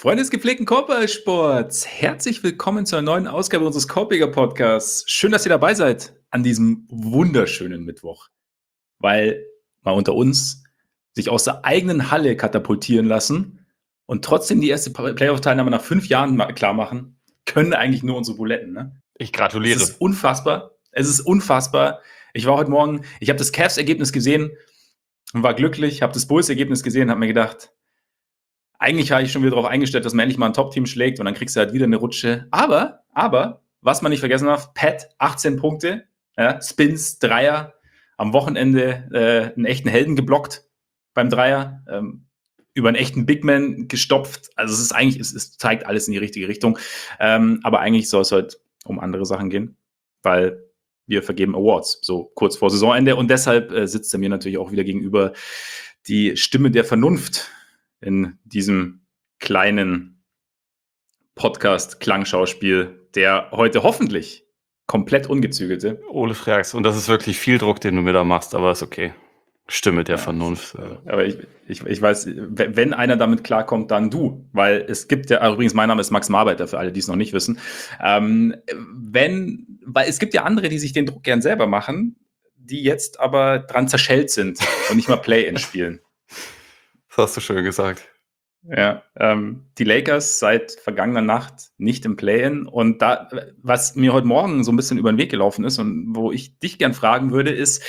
Freunde des gepflegten Korbballsports, herzlich willkommen zu einer neuen Ausgabe unseres Korbjäger Podcasts. Schön, dass ihr dabei seid an diesem wunderschönen Mittwoch, weil mal unter uns sich aus der eigenen Halle katapultieren lassen und trotzdem die erste Playoff-Teilnahme nach 5 Jahren klar machen, können eigentlich nur unsere Buletten. Ne? Ich gratuliere. Es ist unfassbar. Es ist unfassbar. Ich war heute Morgen, ich habe das Cavs-Ergebnis gesehen und war glücklich, habe das Bulls-Ergebnis gesehen, habe mir gedacht, eigentlich habe ich schon wieder darauf eingestellt, dass man endlich mal ein Top-Team schlägt und dann kriegst du halt wieder eine Rutsche. Aber, was man nicht vergessen darf, Pat, 18 Punkte, ja, Spins, Dreier, am Wochenende einen echten Helden geblockt beim Dreier, über einen echten Big Man gestopft. Also es ist eigentlich, es zeigt alles in die richtige Richtung. Aber eigentlich soll es halt um andere Sachen gehen, weil wir vergeben Awards, so kurz vor Saisonende. Und deshalb sitzt er mir natürlich auch wieder gegenüber die Stimme der Vernunft in diesem kleinen Podcast-Klangschauspiel, der heute hoffentlich komplett ungezügelte. Ole Freaks, und das ist wirklich viel Druck, den du mir da machst, aber ist okay. Stimme der Vernunft. Aber ich weiß, wenn einer damit klarkommt, dann du. Weil es gibt ja, übrigens, mein Name ist Max Marbeiter, für alle, die es noch nicht wissen. Weil es gibt ja andere, die sich den Druck gern selber machen, die jetzt aber dran zerschellt sind und nicht mal Play-In spielen. Das hast du schön gesagt. Ja, die Lakers seit vergangener Nacht nicht im Play-In. Und da, was mir heute Morgen so ein bisschen über den Weg gelaufen ist und wo ich dich gern fragen würde, ist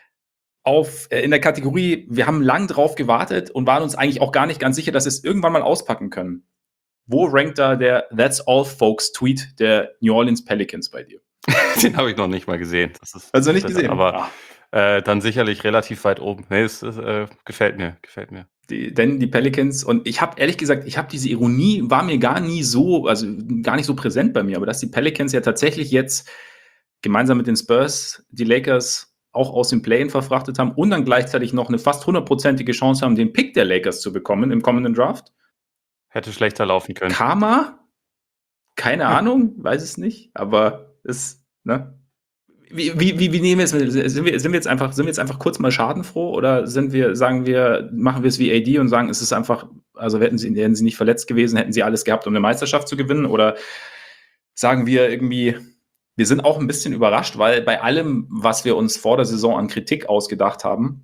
in der Kategorie, wir haben lang drauf gewartet und waren uns eigentlich auch gar nicht ganz sicher, dass wir es irgendwann mal auspacken können. Wo rankt da der That's All Folks Tweet der New Orleans Pelicans bei dir? Den habe ich noch nicht mal gesehen. Das ist also nicht gesehen? Aber dann sicherlich relativ weit oben. Nee, es gefällt mir. Denn die Pelicans, und ich habe ehrlich gesagt, diese Ironie, war mir gar nicht so präsent bei mir, aber dass die Pelicans ja tatsächlich jetzt gemeinsam mit den Spurs die Lakers auch aus dem Play-In verfrachtet haben und dann gleichzeitig noch eine fast 100%ige Chance haben, den Pick der Lakers zu bekommen im kommenden Draft. Hätte schlechter laufen können. Karma? Keine Ahnung, weiß es nicht, aber ist, ne? Wie nehmen wir es? Sind wir jetzt einfach kurz mal schadenfroh oder machen wir es wie AD und sagen, es ist einfach, also wären sie nicht verletzt gewesen, hätten sie alles gehabt, um eine Meisterschaft zu gewinnen, oder sagen wir irgendwie, wir sind auch ein bisschen überrascht, weil bei allem, was wir uns vor der Saison an Kritik ausgedacht haben,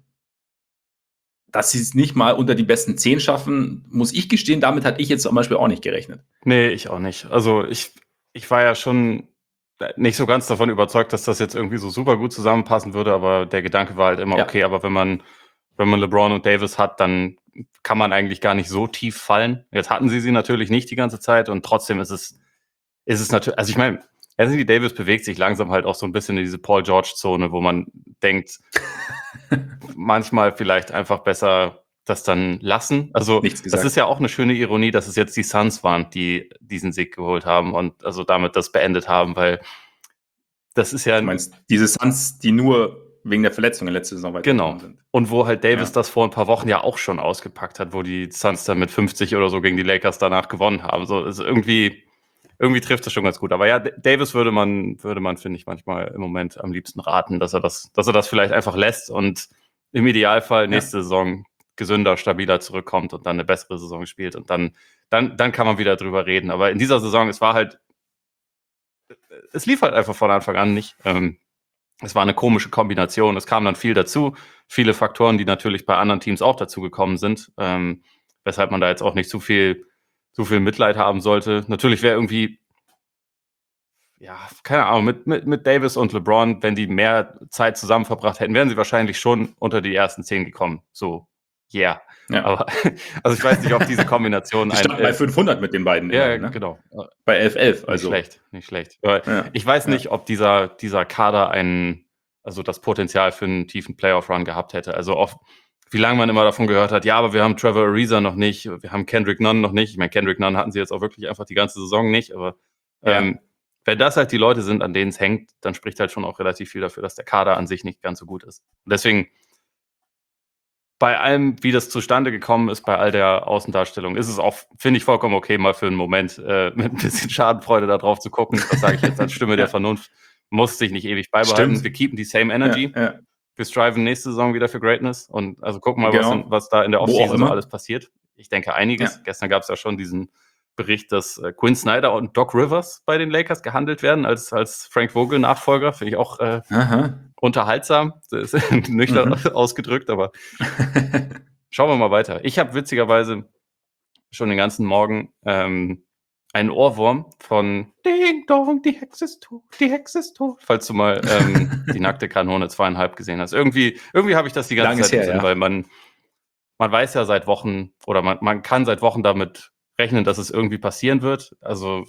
dass sie es nicht mal unter die besten 10 schaffen, muss ich gestehen, damit hatte ich jetzt zum Beispiel auch nicht gerechnet. Nee, ich auch nicht. Also ich war ja schon nicht so ganz davon überzeugt, dass das jetzt irgendwie so super gut zusammenpassen würde, aber der Gedanke war halt immer, okay, aber wenn man LeBron und Davis hat, dann kann man eigentlich gar nicht so tief fallen. Jetzt hatten sie natürlich nicht die ganze Zeit und trotzdem ist es natürlich, also ich meine, Anthony Davis bewegt sich langsam halt auch so ein bisschen in diese Paul George-Zone, wo man denkt, manchmal vielleicht einfach besser das dann lassen. Also das ist ja auch eine schöne Ironie, dass es jetzt die Suns waren, die diesen Sieg geholt haben und also damit das beendet haben, weil das ist ja... Du meinst diese Suns, die nur wegen der Verletzungen letzte Saison weitergekommen sind. Und wo halt Davis das vor ein paar Wochen ja auch schon ausgepackt hat, wo die Suns dann mit 50 oder so gegen die Lakers danach gewonnen haben. So, also irgendwie trifft das schon ganz gut. Aber ja, Davis würde man, finde ich, manchmal im Moment am liebsten raten, dass er das vielleicht einfach lässt und im Idealfall nächste Saison gesünder, stabiler zurückkommt und dann eine bessere Saison spielt und dann kann man wieder drüber reden. Aber in dieser Saison, es lief halt einfach von Anfang an nicht. Es war eine komische Kombination. Es kam dann viel dazu. Viele Faktoren, die natürlich bei anderen Teams auch dazu gekommen sind, weshalb man da jetzt auch nicht zu viel Mitleid haben sollte. Natürlich wäre irgendwie, ja, keine Ahnung, mit Davis und LeBron, wenn die mehr Zeit zusammen verbracht hätten, wären sie wahrscheinlich schon unter die ersten 10 gekommen. So, yeah. Ja. Aber, also ich weiß nicht, ob diese Kombination... Die stand bei 500 mit den beiden. Ja, immer, ne? Genau. Bei 11-11. Also. Nicht schlecht. Aber ich weiß nicht, ob dieser Kader also das Potenzial für einen tiefen Playoff-Run gehabt hätte. Also oft, wie lange man immer davon gehört hat, ja, aber wir haben Trevor Ariza noch nicht, wir haben Kendrick Nunn noch nicht. Ich meine, Kendrick Nunn hatten sie jetzt auch wirklich einfach die ganze Saison nicht, aber wenn das halt die Leute sind, an denen es hängt, dann spricht halt schon auch relativ viel dafür, dass der Kader an sich nicht ganz so gut ist. Und deswegen, bei allem, wie das zustande gekommen ist, bei all der Außendarstellung, ist es auch, finde ich, vollkommen okay, mal für einen Moment mit ein bisschen Schadenfreude da drauf zu gucken. Das sage ich jetzt als Stimme der Vernunft. Muss sich nicht ewig beibehalten. Wir keepen die same energy. Wir striven nächste Saison wieder für Greatness und also gucken mal, was da in der Offseason so alles passiert. Ich denke einiges. Gestern gab es ja schon diesen Bericht, dass Quinn Snyder und Doc Rivers bei den Lakers gehandelt werden als Frank Vogel-Nachfolger. Finde ich auch unterhaltsam. Das ist nüchtern ausgedrückt, aber schauen wir mal weiter. Ich habe witzigerweise schon den ganzen Morgen einen Ohrwurm von Ding Dong, die Hexe ist tot, die Hexe ist tot. Falls du mal die nackte Kanone 2,5 gesehen hast. Irgendwie habe ich das die ganze Zeit gesehen, weil man weiß ja seit Wochen oder man kann seit Wochen damit rechnen, dass es irgendwie passieren wird. Also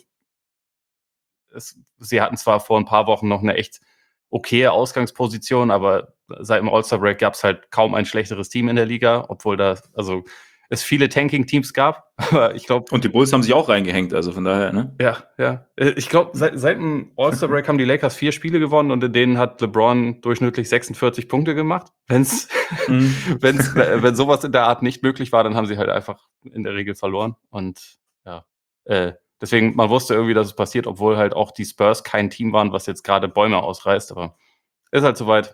sie hatten zwar vor ein paar Wochen noch eine echt okaye Ausgangsposition, aber seit dem All-Star-Break gab es halt kaum ein schlechteres Team in der Liga, obwohl es viele Tanking-Teams gab. Aber ich glaube. Und die Bulls haben sich auch reingehängt, also von daher, ne? Ja. Ich glaube, seit dem All-Star-Break haben die Lakers 4 Spiele gewonnen und in denen hat LeBron durchschnittlich 46 Punkte gemacht. Wenn sowas in der Art nicht möglich war, dann haben sie halt einfach in der Regel verloren. Und ja, deswegen, man wusste irgendwie, dass es passiert, obwohl halt auch die Spurs kein Team waren, was jetzt gerade Bäume ausreißt, aber ist halt soweit.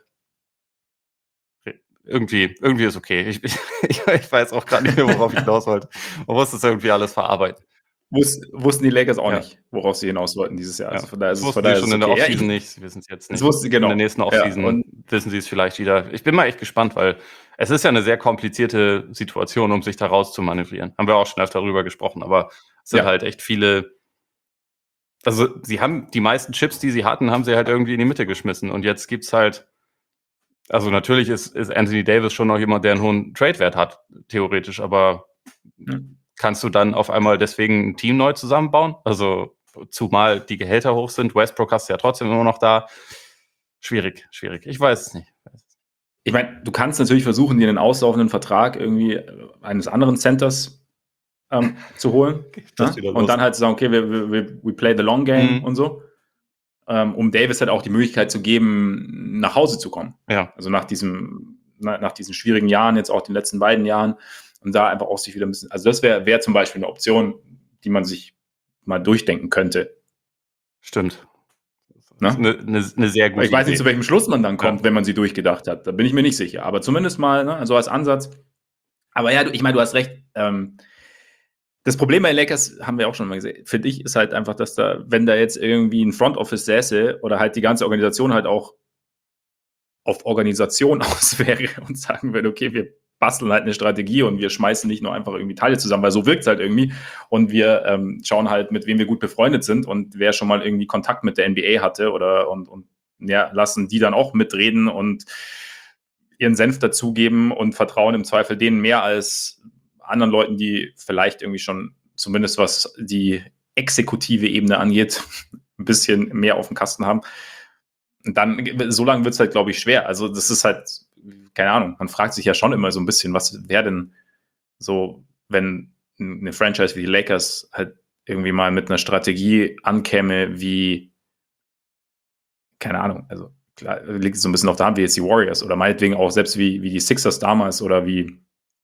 Irgendwie ist okay. Ich weiß auch gerade nicht mehr, worauf ich hinaus wollte. Man muss das irgendwie alles verarbeiten. Wussten die Lakers auch nicht, worauf sie hinaus wollten dieses Jahr. Also von daher ist es schon in der Offseason nicht. Sie wissen es jetzt nicht. Genau. In der nächsten Offseason wissen sie es vielleicht wieder. Ich bin mal echt gespannt, weil es ist ja eine sehr komplizierte Situation, um sich da raus zu manövrieren. Haben wir auch schon öfter darüber gesprochen, aber es sind halt echt viele. Also sie haben die meisten Chips, die sie hatten, haben sie halt irgendwie in die Mitte geschmissen. Und jetzt gibt's halt. Also natürlich ist Anthony Davis schon noch jemand, der einen hohen Trade-Wert hat, theoretisch, aber kannst du dann auf einmal deswegen ein Team neu zusammenbauen? Also zumal die Gehälter hoch sind, Westbrook hast du ja trotzdem immer noch da. Schwierig. Ich weiß es nicht. Ich meine, du kannst natürlich versuchen, dir einen auslaufenden Vertrag irgendwie eines anderen Centers zu holen. Und dann halt zu sagen, okay, we play the long game und so. Um Davis halt auch die Möglichkeit zu geben, nach Hause zu kommen. Ja. Also nach diesen schwierigen Jahren, jetzt auch den letzten beiden Jahren, und da einfach auch sich wieder ein bisschen, also das wäre zum Beispiel eine Option, die man sich mal durchdenken könnte. Stimmt. Eine sehr gute Idee. Ich weiß nicht, zu welchem Schluss man dann kommt, wenn man sie durchgedacht hat. Da bin ich mir nicht sicher. Aber zumindest mal, ne, also als Ansatz. Aber ja, ich meine, du hast recht. Das Problem bei Lakers, haben wir auch schon mal gesehen, finde ich, ist halt einfach, dass wenn da jetzt irgendwie ein Front Office säße oder halt die ganze Organisation halt auch auf Organisation aus wäre und sagen würde, okay, wir basteln halt eine Strategie und wir schmeißen nicht nur einfach irgendwie Teile zusammen, weil so wirkt es halt irgendwie, und wir schauen halt, mit wem wir gut befreundet sind und wer schon mal irgendwie Kontakt mit der NBA hatte und lassen die dann auch mitreden und ihren Senf dazugeben und vertrauen im Zweifel denen mehr als anderen Leuten, die vielleicht irgendwie schon, zumindest was die exekutive Ebene angeht, ein bisschen mehr auf dem Kasten haben. Und dann, so lange wird es halt, glaube ich, schwer. Also das ist halt, keine Ahnung, man fragt sich ja schon immer so ein bisschen, was wäre denn so, wenn eine Franchise wie die Lakers halt irgendwie mal mit einer Strategie ankäme wie, keine Ahnung, also klar, liegt es so ein bisschen auf der Hand, wie jetzt die Warriors oder meinetwegen auch selbst wie die Sixers damals oder wie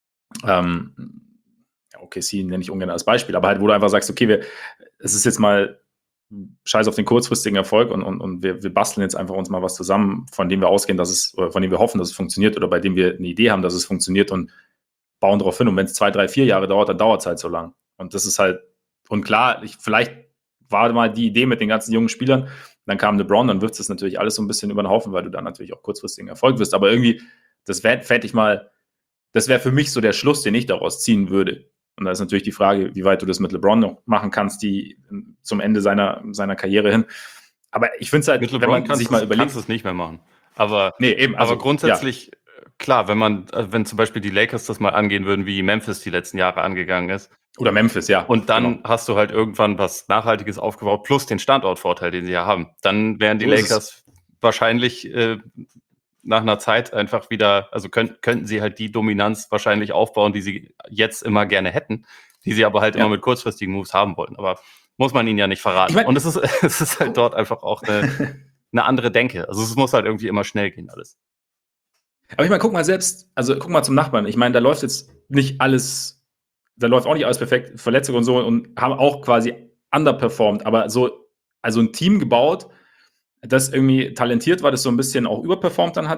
OKC nenne ich ungern als Beispiel, aber halt, wo du einfach sagst, okay, es ist jetzt mal scheiß auf den kurzfristigen Erfolg und wir basteln jetzt einfach uns mal was zusammen, von dem wir ausgehen, oder von dem wir hoffen, dass es funktioniert, oder bei dem wir eine Idee haben, dass es funktioniert, und bauen darauf hin. Und wenn es 2, 3, 4 Jahre dauert, dann dauert es halt so lang. Und das ist halt, und klar, vielleicht war mal die Idee mit den ganzen jungen Spielern, dann kam LeBron, dann wirft es natürlich alles so ein bisschen über den Haufen, weil du dann natürlich auch kurzfristigen Erfolg wirst. Aber irgendwie, das wäre für mich so der Schluss, den ich daraus ziehen würde. Und da ist natürlich die Frage, wie weit du das mit LeBron noch machen kannst, die zum Ende seiner Karriere hin. Aber ich finde es halt, mit LeBron, wenn man sich mal überlegt, kannst du es nicht mehr machen. Aber, aber grundsätzlich, klar, wenn zum Beispiel die Lakers das mal angehen würden, wie Memphis die letzten Jahre angegangen ist. Oder Memphis, ja. Und dann hast du halt irgendwann was Nachhaltiges aufgebaut, plus den Standortvorteil, den sie ja haben. Dann wären die Lakers wahrscheinlich nach einer Zeit einfach wieder, also könnten sie halt die Dominanz wahrscheinlich aufbauen, die sie jetzt immer gerne hätten, die sie aber halt immer mit kurzfristigen Moves haben wollten. Aber muss man ihnen ja nicht verraten. Und es ist halt dort einfach auch eine andere Denke. Also es muss halt irgendwie immer schnell gehen alles. Aber ich meine, guck mal zum Nachbarn. Ich meine, da läuft jetzt nicht alles, da läuft auch nicht alles perfekt, Verletzungen und so, und haben auch quasi underperformed, aber also ein Team gebaut, das irgendwie talentiert war, das so ein bisschen auch überperformt dann hat,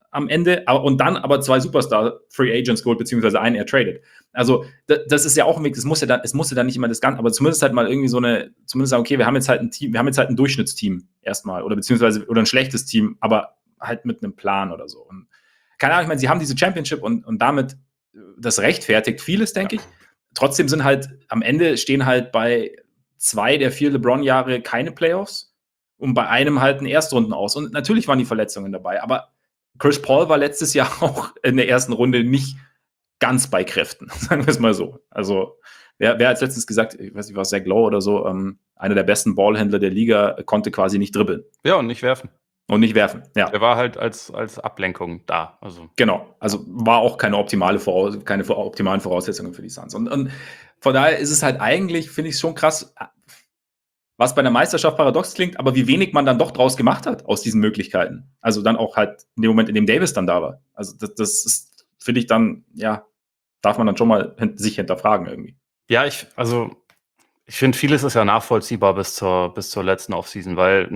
am Ende und dann aber 2 Superstar-Free Agents geholt, beziehungsweise einen er tradet. Also das ist ja auch ein Weg, es musste dann nicht immer das Ganze, aber zumindest halt mal irgendwie zumindest sagen, okay, wir haben jetzt halt ein Durchschnittsteam erstmal oder ein schlechtes Team, aber halt mit einem Plan oder so. Und keine Ahnung, ich meine, sie haben diese Championship und damit das rechtfertigt vieles, denke ich. Trotzdem sind halt, am Ende stehen halt bei 2 der 4 LeBron-Jahre keine Playoffs und bei einem halt ein Erstrunden aus. Und natürlich waren die Verletzungen dabei, aber Chris Paul war letztes Jahr auch in der ersten Runde nicht ganz bei Kräften, sagen wir es mal so. Also, wer hat letztens gesagt, ich weiß nicht, war es Zach Lowe oder so, einer der besten Ballhändler der Liga, konnte quasi nicht dribbeln. Ja, und nicht werfen. Ja. Er war halt als Ablenkung da. Also. Genau, also war auch keine optimalen Voraussetzungen für die Suns. Und von daher ist es halt eigentlich, finde ich es schon krass, was bei einer Meisterschaft paradox klingt, aber wie wenig man dann doch draus gemacht hat aus diesen Möglichkeiten. Also dann auch halt in dem Moment, in dem Davis dann da war. Also das ist, finde ich dann, ja, darf man dann schon mal sich hinterfragen irgendwie. Ja, ich finde, vieles ist ja nachvollziehbar bis zur letzten Offseason, weil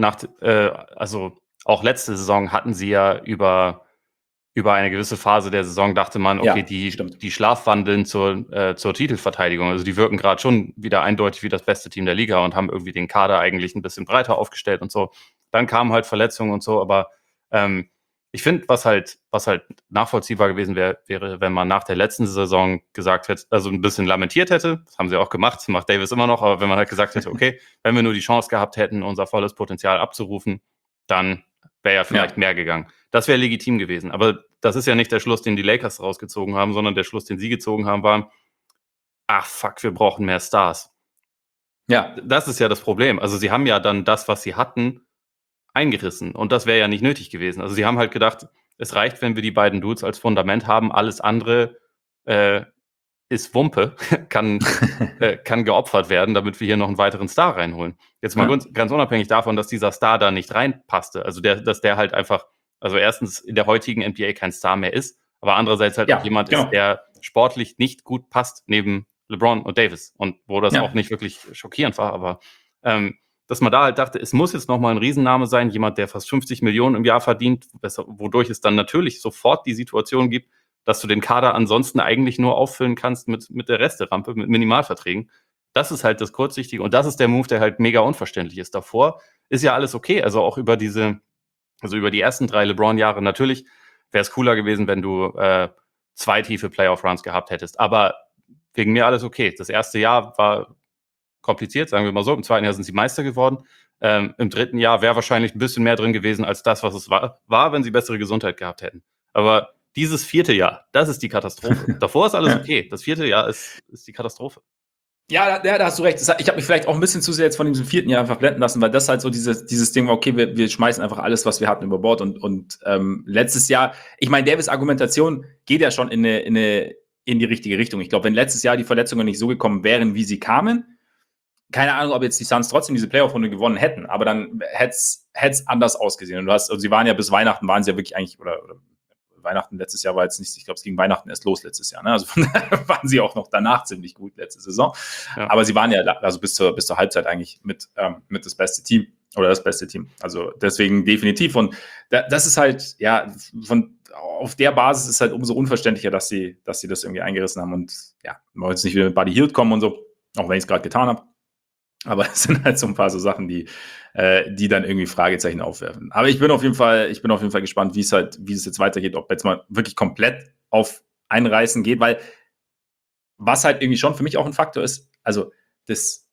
auch letzte Saison hatten sie ja über eine gewisse Phase der Saison dachte man, okay, die schlafwandeln zur Titelverteidigung. Also die wirken gerade schon wieder eindeutig wie das beste Team der Liga und haben irgendwie den Kader eigentlich ein bisschen breiter aufgestellt und so. Dann kamen halt Verletzungen und so, aber ich finde, was halt nachvollziehbar gewesen wäre, wenn man nach der letzten Saison gesagt hätte, also ein bisschen lamentiert hätte, das haben sie auch gemacht, das macht Davis immer noch, aber wenn man halt gesagt hätte, okay, wenn wir nur die Chance gehabt hätten, unser volles Potenzial abzurufen, dann wäre ja vielleicht mehr gegangen. Das wäre legitim gewesen. Aber das ist ja nicht der Schluss, den die Lakers rausgezogen haben, sondern der Schluss, den sie gezogen haben, war, ach fuck, wir brauchen mehr Stars. Ja. Das ist ja das Problem. Also sie haben ja dann das, was sie hatten, eingerissen. Und das wäre ja nicht nötig gewesen. Also sie haben halt gedacht, es reicht, wenn wir die beiden Dudes als Fundament haben. Alles andere ist Wumpe, kann geopfert werden, damit wir hier noch einen weiteren Star reinholen. Jetzt mal ganz unabhängig davon, dass dieser Star da nicht reinpasste. Also dass der halt einfach, also erstens in der heutigen NBA kein Star mehr ist, aber andererseits halt auch jemand ist, der sportlich nicht gut passt neben LeBron und Davis. Und wo das auch nicht wirklich schockierend war, aber dass man da halt dachte, es muss jetzt nochmal ein Riesenname sein, jemand, der fast 50 Millionen im Jahr verdient, wodurch es dann natürlich sofort die Situation gibt, dass du den Kader ansonsten eigentlich nur auffüllen kannst mit der Resterampe, mit Minimalverträgen. Das ist halt das Kurzsichtige und das ist der Move, der halt mega unverständlich ist. Davor ist ja alles okay, also auch über die ersten 3 LeBron-Jahre. Natürlich wäre es cooler gewesen, wenn du 2 tiefe Playoff-Runs gehabt hättest, aber wegen mir alles okay. Das erste Jahr war kompliziert, sagen wir mal so. Im zweiten Jahr sind sie Meister geworden. Im dritten Jahr wäre wahrscheinlich ein bisschen mehr drin gewesen als das, was es war, wenn sie bessere Gesundheit gehabt hätten. Aber dieses 4. Jahr, das ist die Katastrophe. Davor ist alles okay. Das 4. Jahr ist die Katastrophe. Ja, da hast du recht. Ich habe mich vielleicht auch ein bisschen zu sehr jetzt von diesem 4. Jahr einfach blenden lassen, weil das halt so dieses Ding war, okay, wir schmeißen einfach alles, was wir hatten, über Bord. Und letztes Jahr, ich meine, Davis' Argumentation geht ja schon in die richtige Richtung. Ich glaube, wenn letztes Jahr die Verletzungen nicht so gekommen wären, wie sie kamen, keine Ahnung, ob jetzt die Suns trotzdem diese Playoff-Runde gewonnen hätten, aber dann hätte es anders ausgesehen. Und sie waren ja bis Weihnachten, waren sie ja wirklich eigentlich, oder Weihnachten letztes Jahr war jetzt nicht, ich glaube, es ging Weihnachten erst los letztes Jahr. Ne? Also von daher waren sie auch noch danach ziemlich gut letzte Saison. Ja. Aber sie waren ja also bis zur Halbzeit eigentlich mit das beste Team oder das beste Team. Also deswegen definitiv. Und das ist halt, ja, auf der Basis ist halt umso unverständlicher, dass sie das irgendwie eingerissen haben. Und ja, wir wollen jetzt nicht wieder mit Buddy Hield kommen und so, auch wenn ich es gerade getan habe. Aber es sind halt so ein paar so Sachen, die dann irgendwie Fragezeichen aufwerfen. Aber ich bin auf jeden Fall gespannt, wie es jetzt weitergeht, ob jetzt mal wirklich komplett auf Einreißen geht, weil was halt irgendwie schon für mich auch ein Faktor ist, also das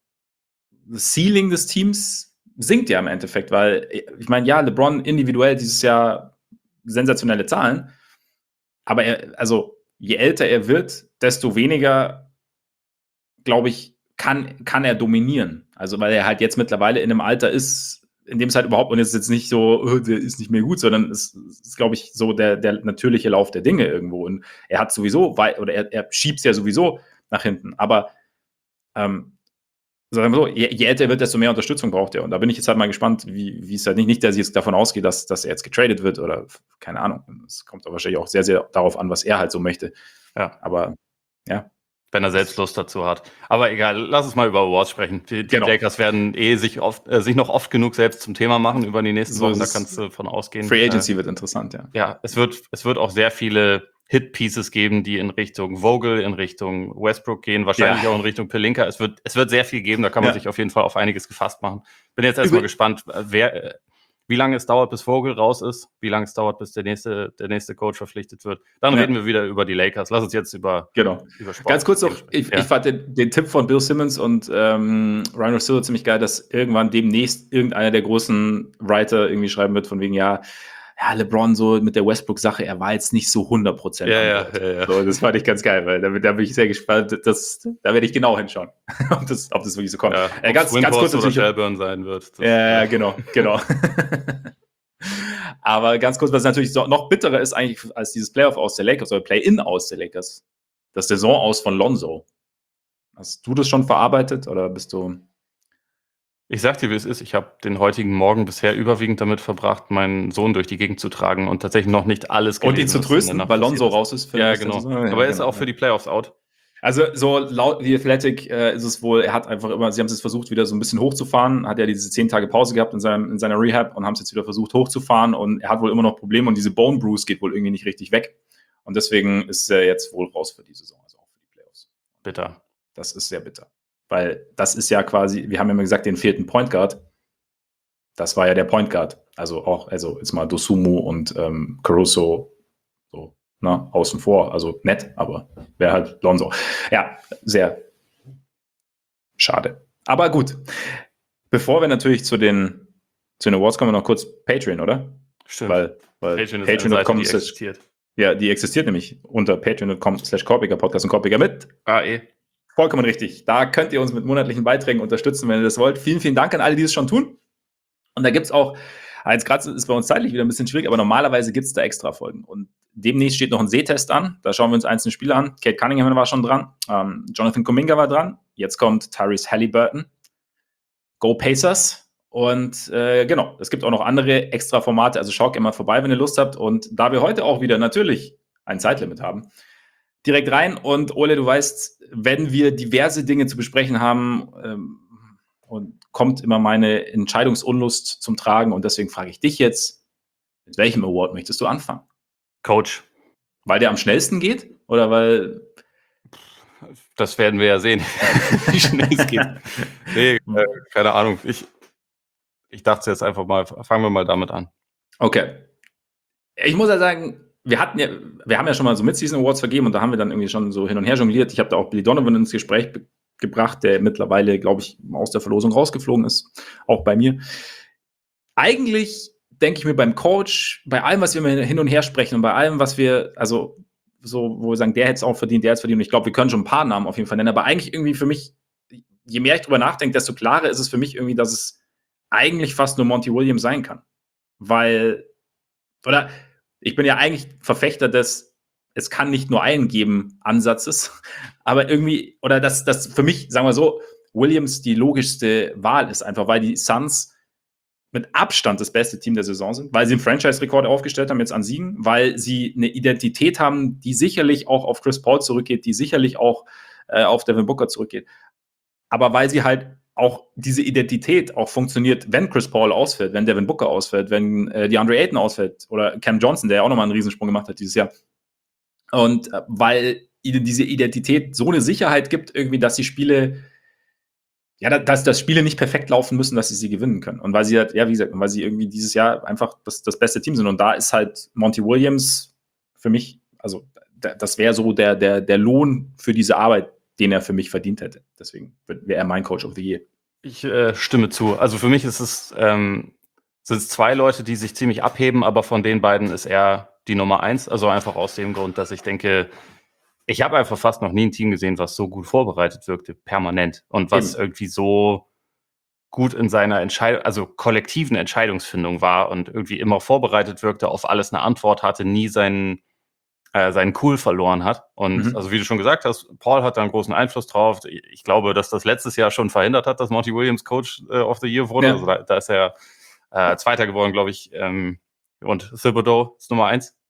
Ceiling des Teams sinkt ja im Endeffekt, weil ich meine, ja, LeBron individuell dieses Jahr sensationelle Zahlen, aber je älter er wird, desto weniger, glaube ich, kann er dominieren. Also, weil er halt jetzt mittlerweile in einem Alter ist, in dem es halt überhaupt, und es ist jetzt nicht so, der ist nicht mehr gut, sondern es ist, glaube ich, so der natürliche Lauf der Dinge irgendwo. Und er hat sowieso, er schiebt es ja sowieso nach hinten. Aber sagen wir so, je älter er wird, desto mehr Unterstützung braucht er. Und da bin ich jetzt halt mal gespannt, wie es halt nicht, dass ich jetzt davon ausgehe, dass er jetzt getradet wird oder keine Ahnung. Es kommt aber wahrscheinlich auch sehr, sehr darauf an, was er halt so möchte. Ja. Aber ja. Wenn er selbst Lust dazu hat. Aber egal, lass uns mal über Awards sprechen. Die Lakers werden sich noch oft genug selbst zum Thema machen über die nächsten Wochen, da kannst du von ausgehen. Free Agency wird interessant, ja. Ja, es wird auch sehr viele Hit-Pieces geben, die in Richtung Vogel, in Richtung Westbrook gehen, wahrscheinlich auch in Richtung Pelinka. Es wird sehr viel geben, da kann man sich auf jeden Fall auf einiges gefasst machen. Bin jetzt erstmal gespannt, wie lange es dauert, bis Vogel raus ist, wie lange es dauert, bis der nächste Coach verpflichtet wird. Dann reden wir wieder über die Lakers. Lass uns jetzt über Sport. Ganz kurz noch, ich fand den Tipp von Bill Simmons und Ryan Russillo ziemlich geil, dass irgendwann demnächst irgendeiner der großen Writer irgendwie schreiben wird, von wegen, LeBron so mit der Westbrook-Sache, er war jetzt nicht so 100%. Ja. So, das fand ich ganz geil, weil da bin ich sehr gespannt. Da werde ich genau hinschauen, ob das wirklich so kommt. Ja, ganz kurz oder Shelburne sein wird. Ja, genau. Aber ganz kurz, was natürlich noch bitterer ist eigentlich als dieses Playoff aus der Lakers oder Play-In aus der Lakers, das Saison aus von Lonzo. Hast du das schon verarbeitet oder bist du... Ich sag dir, wie es ist. Ich habe den heutigen Morgen bisher überwiegend damit verbracht, meinen Sohn durch die Gegend zu tragen und tatsächlich noch nicht alles gelesen. Und ihn zu trösten, weil Lonzo raus ist. Ja, genau. Aber er ist auch für die Playoffs out. Also so laut The Athletic ist es wohl, er hat einfach immer, sie haben es versucht, wieder so ein bisschen hochzufahren, hat ja diese 10 Tage Pause gehabt in seiner Rehab und haben es jetzt wieder versucht hochzufahren und er hat wohl immer noch Probleme und diese Bone Bruise geht wohl irgendwie nicht richtig weg. Und deswegen ist er jetzt wohl raus für die Saison, also auch für die Playoffs. Bitter. Das ist sehr bitter. Weil das ist ja quasi, wir haben ja immer gesagt, den vierten Point Guard. Das war ja der Point Guard. Also jetzt mal Dosunmu und Caruso so, außen vor. Also nett, aber wäre halt Lonzo. Ja, sehr schade. Aber gut. Bevor wir natürlich zu den Awards kommen, noch kurz Patreon, oder? Stimmt. Weil Patreon.com existiert. Ja, die existiert nämlich unter patreon.com/Korpiger-Podcast und Korpiger mit AE. Vollkommen richtig. Da könnt ihr uns mit monatlichen Beiträgen unterstützen, wenn ihr das wollt. Vielen, vielen Dank an alle, die es schon tun. Und da gibt es auch, jetzt gerade ist bei uns zeitlich wieder ein bisschen schwierig, aber normalerweise gibt es da extra Folgen. Und demnächst steht noch ein Sehtest an. Da schauen wir uns einzelne Spiele an. Kate Cunningham war schon dran. Jonathan Kuminga war dran. Jetzt kommt Tyrese Halliburton. Go Pacers. Und genau, es gibt auch noch andere extra Formate. Also schaut immer vorbei, wenn ihr Lust habt. Und da wir heute auch wieder natürlich ein Zeitlimit haben, direkt rein. Und Ole, du weißt, wenn wir diverse Dinge zu besprechen haben, und kommt immer meine Entscheidungsunlust zum Tragen. Und deswegen frage ich dich jetzt, mit welchem Award möchtest du anfangen? Coach. Weil der am schnellsten geht? Oder weil... Das werden wir ja sehen, wie schnell es geht. Nee, keine Ahnung. Ich dachte jetzt einfach mal, fangen wir mal damit an. Okay. Ich muss ja sagen, wir haben ja schon mal so Mid-Season Awards vergeben und da haben wir dann irgendwie schon so hin und her jongliert. Ich habe da auch Billy Donovan ins Gespräch gebracht, der mittlerweile, glaube ich, aus der Verlosung rausgeflogen ist, auch bei mir. Eigentlich denke ich mir beim Coach, bei allem, was wir hin und her sprechen und bei allem, was wir, also so, wo wir sagen, der hätte es auch verdient, der hätte es verdient, und ich glaube, wir können schon ein paar Namen auf jeden Fall nennen, aber eigentlich irgendwie für mich, je mehr ich drüber nachdenke, desto klarer ist es für mich irgendwie, dass es eigentlich fast nur Monty Williams sein kann. Weil, oder ich bin ja eigentlich Verfechter des, es kann nicht nur einen geben, Ansatzes, aber irgendwie, oder das für mich, sagen wir so, Williams die logischste Wahl ist, einfach weil die Suns mit Abstand das beste Team der Saison sind, weil sie einen Franchise-Rekord aufgestellt haben jetzt an Siegen, weil sie eine Identität haben, die sicherlich auch auf Chris Paul zurückgeht, die sicherlich auch auf Devin Booker zurückgeht, aber weil sie halt auch diese Identität auch funktioniert, wenn Chris Paul ausfällt, wenn Devin Booker ausfällt, wenn DeAndre Ayton ausfällt oder Cam Johnson, der ja auch nochmal einen Riesensprung gemacht hat dieses Jahr. Und weil ihnen diese Identität so eine Sicherheit gibt, irgendwie, dass die Spiele, ja, dass Spiele nicht perfekt laufen müssen, dass sie gewinnen können. Und weil sie halt, ja, wie gesagt, weil sie irgendwie dieses Jahr einfach das beste Team sind. Und da ist halt Monty Williams für mich, also das wäre so der Lohn für diese Arbeit, den er für mich verdient hätte. Deswegen wäre er mein Coach of the Year. Ich stimme zu. Also für mich ist sind es zwei Leute, die sich ziemlich abheben, aber von den beiden ist er die Nummer 1. Also einfach aus dem Grund, dass ich denke, ich habe einfach fast noch nie ein Team gesehen, was so gut vorbereitet wirkte, permanent. Und was irgendwie so gut in seiner kollektiven Entscheidungsfindung war und irgendwie immer vorbereitet wirkte, auf alles eine Antwort hatte, nie seinen Cool verloren hat. Und also wie du schon gesagt hast, Paul hat da einen großen Einfluss drauf. Ich glaube, dass das letztes Jahr schon verhindert hat, dass Monty Williams Coach of the Year wurde. Ja. Also da ist er Zweiter geworden, glaube ich. Und Thibodeau ist Nummer 1.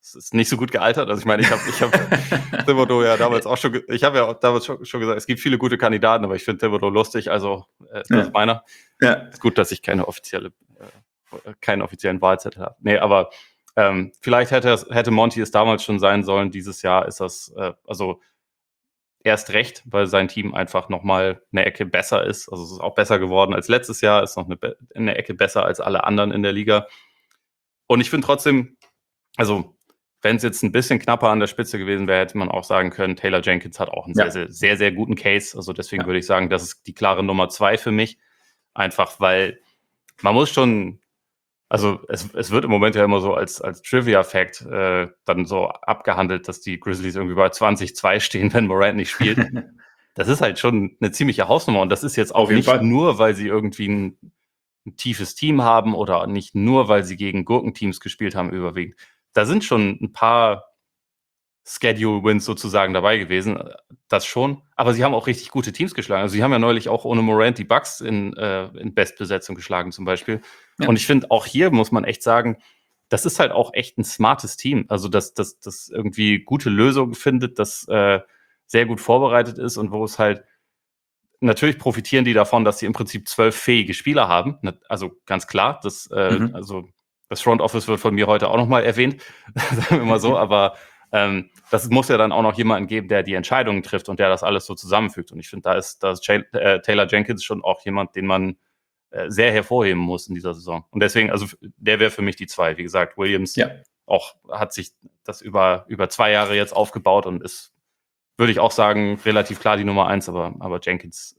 es ist nicht so gut gealtert. Also ich meine, ich hab Thibodeau ja damals auch schon, ich habe ja damals schon gesagt, es gibt viele gute Kandidaten, aber ich finde Thibodeau lustig, also das ist meiner. Ja. Ist gut, dass ich keinen offiziellen Wahlzettel habe. Nee, aber vielleicht hätte Monty es damals schon sein sollen. Dieses Jahr ist das, also erst recht, weil sein Team einfach nochmal eine Ecke besser ist. Also es ist auch besser geworden als letztes Jahr, ist noch eine Ecke besser als alle anderen in der Liga. Und ich finde trotzdem, also wenn es jetzt ein bisschen knapper an der Spitze gewesen wäre, hätte man auch sagen können, Taylor Jenkins hat auch einen sehr, sehr guten Case. Also deswegen würde ich sagen, das ist die klare Nummer 2 für mich. Einfach, weil man muss schon, also es wird im Moment ja immer so als Trivia-Fact dann so abgehandelt, dass die Grizzlies irgendwie bei 20-2 stehen, wenn Morant nicht spielt. Das ist halt schon eine ziemliche Hausnummer. Und das ist jetzt auch nicht nur, weil sie irgendwie ein tiefes Team haben oder nicht nur, weil sie gegen Gurkenteams gespielt haben überwiegend. Da sind schon ein paar Schedule-Wins sozusagen dabei gewesen, das schon. Aber sie haben auch richtig gute Teams geschlagen. Also sie haben ja neulich auch ohne Morant die Bucks in Bestbesetzung geschlagen zum Beispiel. Ja. Und ich finde, auch hier muss man echt sagen, das ist halt auch echt ein smartes Team. Also das irgendwie gute Lösungen findet, das sehr gut vorbereitet ist und wo es halt natürlich profitieren die davon, dass sie im Prinzip 12 fähige Spieler haben. Also ganz klar, also das Front Office wird von mir heute auch nochmal erwähnt, sagen wir mal so, aber das muss ja dann auch noch jemanden geben, der die Entscheidungen trifft und der das alles so zusammenfügt. Und ich finde, da ist Taylor Jenkins schon auch jemand, den man sehr hervorheben muss in dieser Saison. Und deswegen, also der wäre für mich die 2. Wie gesagt, Williams hat sich das über 2 Jahre jetzt aufgebaut und ist, würde ich auch sagen, relativ klar die Nummer 1, aber Jenkins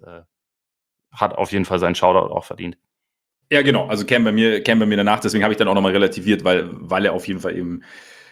hat auf jeden Fall seinen Shoutout auch verdient. Ja, genau. Also käme bei mir danach, deswegen habe ich dann auch nochmal relativiert, weil er auf jeden Fall eben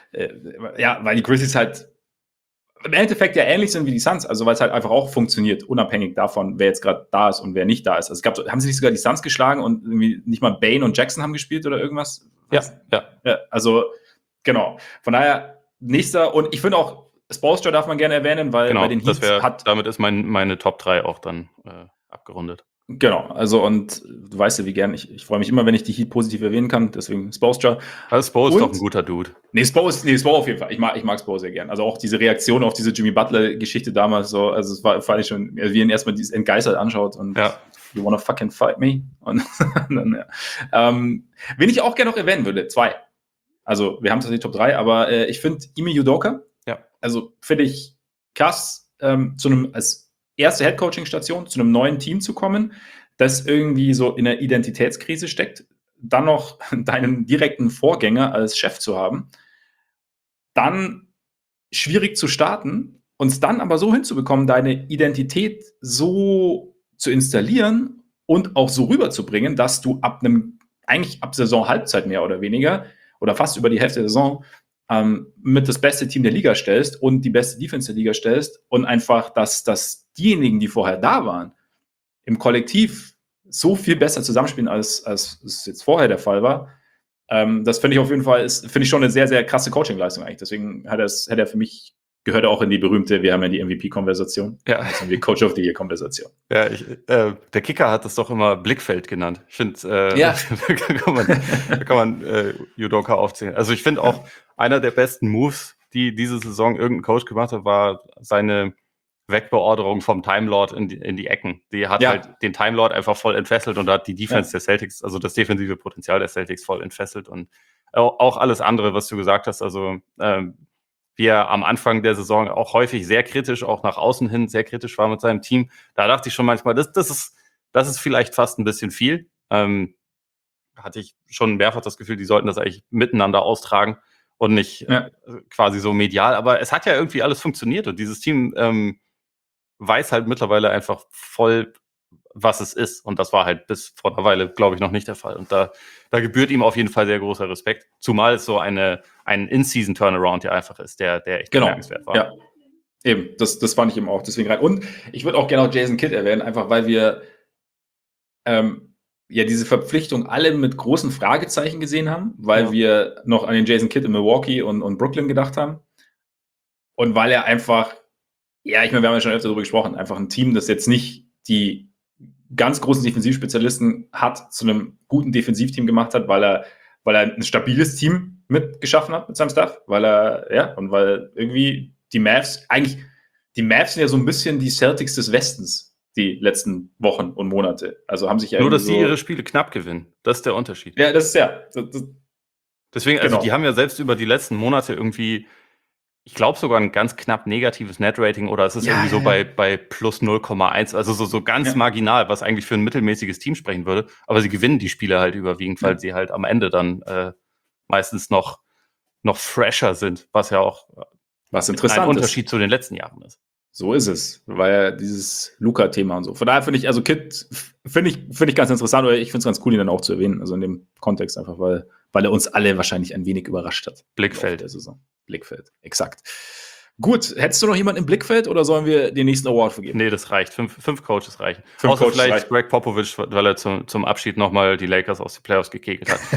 weil die Grizzlies halt im Endeffekt ja ähnlich sind wie die Suns, also weil es halt einfach auch funktioniert, unabhängig davon, wer jetzt gerade da ist und wer nicht da ist. Also haben sie nicht sogar die Suns geschlagen und irgendwie nicht mal Bane und Jackson haben gespielt oder irgendwas? Ja. Also, genau. Von daher, nächster, und ich finde auch, Spoelstra darf man gerne erwähnen, weil bei den Heats damit ist meine Top 3 auch dann abgerundet. Genau, also und du weißt ja, wie gern, ich freue mich immer, wenn ich die Heat positiv erwähnen kann, deswegen Spoelstra. Also Spo ist doch ein guter Dude. Spo auf jeden Fall. Ich mag Spo sehr gern. Also auch diese Reaktion auf diese Jimmy Butler-Geschichte damals so, also es fand ich schon, wie ihn erstmal dieses entgeistert anschaut und you wanna fucking fight me? Und dann, wen ich auch gerne noch erwähnen würde, 2. Also wir haben tatsächlich Top 3, aber ich finde Ime Udoka, also finde ich krass, als erste Headcoaching-Station zu einem neuen Team zu kommen, das irgendwie so in einer Identitätskrise steckt, dann noch deinen direkten Vorgänger als Chef zu haben, dann schwierig zu starten und es dann aber so hinzubekommen, deine Identität so zu installieren und auch so rüberzubringen, dass du ab Saison-Halbzeit mehr oder weniger oder fast über die Hälfte der Saison mit das beste Team der Liga stellst und die beste Defense der Liga stellst und einfach, dass diejenigen, die vorher da waren, im Kollektiv so viel besser zusammenspielen, als es jetzt vorher der Fall war. Das finde ich auf jeden Fall, finde ich schon eine sehr, sehr krasse Coaching-Leistung eigentlich. Deswegen gehört er auch in die berühmte, wir haben ja die MVP-Konversation, also die Coach of the Year-Konversation. Ja, der Kicker hat das doch immer Blickfeld genannt. Ich finde, da kann man Udoka aufzählen. Also ich finde auch, einer der besten Moves, die diese Saison irgendein Coach gemacht hat, war seine Wegbeorderung vom Time Lord in die Ecken. Die hat halt den Time Lord einfach voll entfesselt und hat die Defense der Celtics, also das defensive Potenzial der Celtics voll entfesselt und auch alles andere, was du gesagt hast, also wie er am Anfang der Saison auch häufig sehr kritisch, auch nach außen hin sehr kritisch war mit seinem Team. Da dachte ich schon manchmal, das ist vielleicht fast ein bisschen viel. Hatte ich schon mehrfach das Gefühl, die sollten das eigentlich miteinander austragen und nicht quasi so medial. Aber es hat ja irgendwie alles funktioniert und dieses Team weiß halt mittlerweile einfach voll, was es ist. Und das war halt bis vor einer Weile, glaube ich, noch nicht der Fall. Und da gebührt ihm auf jeden Fall sehr großer Respekt. Zumal es so ein In-Season-Turnaround ja einfach ist, der echt bemerkenswert war. Ja, eben. Das fand ich eben auch deswegen rein. Und ich würde auch gerne noch Jason Kidd erwähnen, einfach weil wir diese Verpflichtung alle mit großen Fragezeichen gesehen haben, weil wir noch an den Jason Kidd in Milwaukee und Brooklyn gedacht haben. Und weil er einfach, ich meine, wir haben ja schon öfter darüber gesprochen, einfach ein Team, das jetzt nicht die ganz großen Defensivspezialisten hat, zu einem guten Defensivteam gemacht hat, weil er ein stabiles Team mitgeschaffen hat mit seinem Staff, weil irgendwie die Mavs sind ja so ein bisschen die Celtics des Westens die letzten Wochen und Monate. Also haben sich ja nur, dass sie ihre Spiele knapp gewinnen. Das ist der Unterschied. Ja, das ist Deswegen, also die haben ja selbst über die letzten Monate irgendwie, ich glaube sogar ein ganz knapp negatives Net-Rating oder es ist irgendwie so bei plus 0,1, also so ganz marginal, was eigentlich für ein mittelmäßiges Team sprechen würde. Aber sie gewinnen die Spiele halt überwiegend, weil sie halt am Ende dann meistens noch fresher sind, was ja auch interessant ein Unterschied zu den letzten Jahren ist. So ist es, weil ja dieses Luka-Thema und so. Von daher finde ich, also Kid finde ich ganz interessant, oder ich finde es ganz cool, ihn dann auch zu erwähnen, also in dem Kontext einfach, weil er uns alle wahrscheinlich ein wenig überrascht hat. Blickfeld. Der Saison. Blickfeld, exakt. Gut, hättest du noch jemanden im Blickfeld oder sollen wir den nächsten Award vergeben? Nee, das reicht. Fünf Coaches reichen. Außer Coaches vielleicht reichen. Greg Popovich, weil er zum Abschied nochmal die Lakers aus den Playoffs gekegelt hat.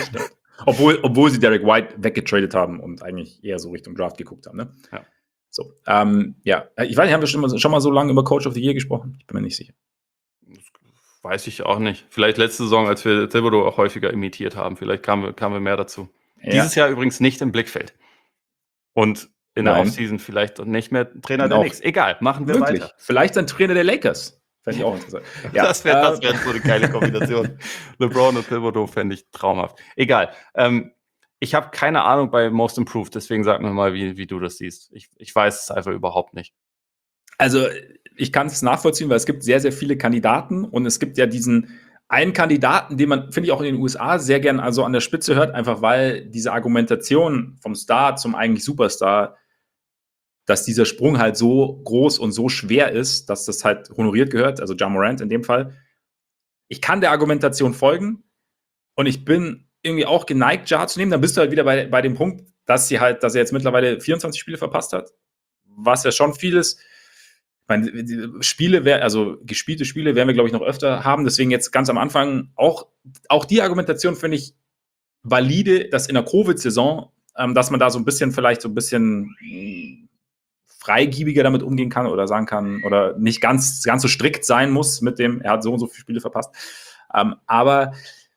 obwohl sie Derek White weggetradet haben und eigentlich eher so Richtung Draft geguckt haben, ne? Ja. So, ich weiß nicht, haben wir schon mal so lange über Coach of the Year gesprochen? Ich bin mir nicht sicher. Das weiß ich auch nicht. Vielleicht letzte Saison, als wir Thibodeau auch häufiger imitiert haben. Vielleicht kamen wir mehr dazu. Ja. Dieses Jahr übrigens nicht im Blickfeld. Und in der Offseason vielleicht nicht mehr Trainer der Knicks. Egal, machen wir weiter. Vielleicht ein Trainer der Lakers. Fände ich auch interessant. Ja, das wäre so eine geile Kombination. LeBron und Thibodeau fände ich traumhaft. Egal. Ich habe keine Ahnung bei Most Improved, deswegen sag mir mal, wie du das siehst. Ich weiß es einfach überhaupt nicht. Also ich kann es nachvollziehen, weil es gibt sehr, sehr viele Kandidaten und es gibt ja diesen einen Kandidaten, den man, finde ich, auch in den USA sehr gern also an der Spitze hört, einfach weil diese Argumentation vom Star zum eigentlich Superstar, dass dieser Sprung halt so groß und so schwer ist, dass das halt honoriert gehört, also Ja Morant in dem Fall. Ich kann der Argumentation folgen und ich bin irgendwie auch geneigt, Ja zu nehmen. Dann bist du halt wieder bei dem Punkt, dass er jetzt mittlerweile 24 Spiele verpasst hat, was ja schon viel ist. Ich meine, gespielte Spiele werden wir, glaube ich, noch öfter haben. Deswegen jetzt ganz am Anfang auch die Argumentation finde ich valide, dass in der Covid-Saison, dass man da vielleicht so ein bisschen freigiebiger damit umgehen kann oder sagen kann oder nicht ganz so strikt sein muss mit dem, er hat so und so viele Spiele verpasst. Aber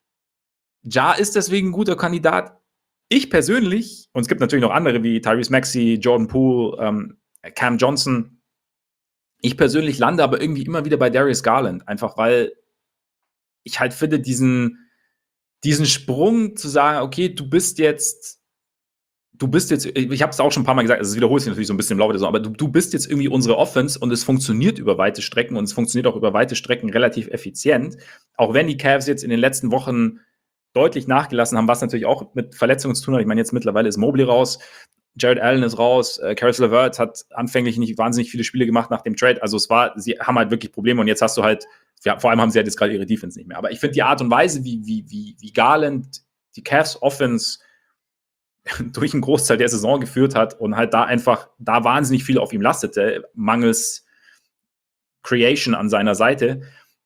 Ja ist deswegen ein guter Kandidat. Ich persönlich, und es gibt natürlich noch andere wie Tyrese Maxey, Jordan Poole, Cam Johnson. Ich persönlich lande aber irgendwie immer wieder bei Darius Garland, einfach weil ich halt finde, diesen Sprung zu sagen, okay, du bist jetzt, ich habe es auch schon ein paar Mal gesagt, also es wiederholt sich natürlich so ein bisschen im Laufe der Saison, aber du bist jetzt irgendwie unsere Offense und es funktioniert über weite Strecken und es funktioniert auch über weite Strecken relativ effizient, auch wenn die Cavs jetzt in den letzten Wochen deutlich nachgelassen haben, was natürlich auch mit Verletzungen zu tun hat. Ich meine, jetzt mittlerweile ist Mobley raus, Jared Allen ist raus, Caris LeVert hat anfänglich nicht wahnsinnig viele Spiele gemacht nach dem Trade. Also sie haben halt wirklich Probleme und jetzt hast du halt, vor allem haben sie halt jetzt gerade ihre Defense nicht mehr. Aber ich finde die Art und Weise, wie Garland die Cavs Offense durch einen Großteil der Saison geführt hat und halt da wahnsinnig viel auf ihm lastete, mangels Creation an seiner Seite,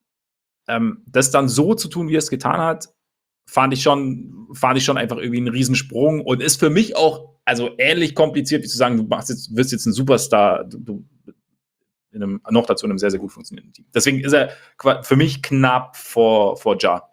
das dann so zu tun, wie er es getan hat, fand ich schon einfach irgendwie einen Riesensprung und ist für mich auch also ähnlich kompliziert, wie zu sagen, du wirst jetzt ein Superstar, noch dazu in einem sehr, sehr gut funktionierenden Team. Deswegen ist er für mich knapp vor Ja.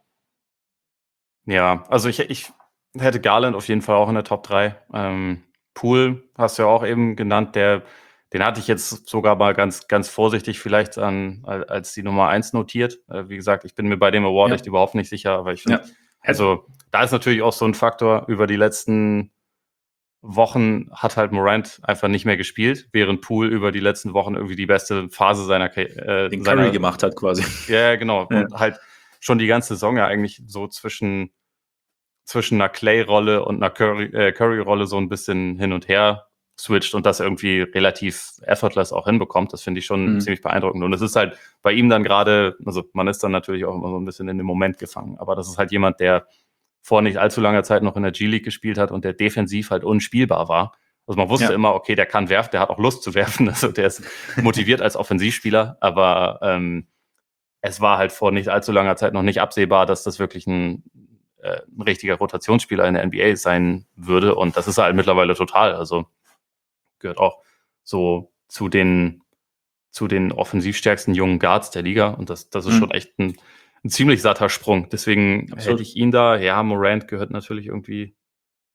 Ja, also ich hätte Garland auf jeden Fall auch in der Top 3. Poole hast du ja auch eben genannt, den hatte ich jetzt sogar mal ganz, ganz vorsichtig vielleicht als die Nummer 1 notiert. Wie gesagt, ich bin mir bei dem Award echt überhaupt nicht sicher, aber ich finde, also da ist natürlich auch so ein Faktor, über die letzten Wochen hat halt Morant einfach nicht mehr gespielt, während Poole über die letzten Wochen irgendwie die beste Phase den Curry gemacht hat quasi. Ja, genau. Ja. Und halt schon die ganze Saison ja eigentlich so zwischen einer Clay-Rolle und einer Curry-Rolle so ein bisschen hin und her switcht und das irgendwie relativ effortless auch hinbekommt. Das finde ich schon ziemlich beeindruckend. Und es ist halt bei ihm dann gerade, also man ist dann natürlich auch immer so ein bisschen in dem Moment gefangen, aber das ist halt jemand, der vor nicht allzu langer Zeit noch in der G-League gespielt hat und der defensiv halt unspielbar war. Also man wusste immer, okay, der kann werfen, der hat auch Lust zu werfen, also der ist motiviert als Offensivspieler, aber es war halt vor nicht allzu langer Zeit noch nicht absehbar, dass das wirklich ein richtiger Rotationsspieler in der NBA sein würde und das ist halt mittlerweile total, also gehört auch so zu den offensivstärksten jungen Guards der Liga und das ist schon echt ein ziemlich satter Sprung. Deswegen hätte ich ihn da. Ja, Morant gehört natürlich irgendwie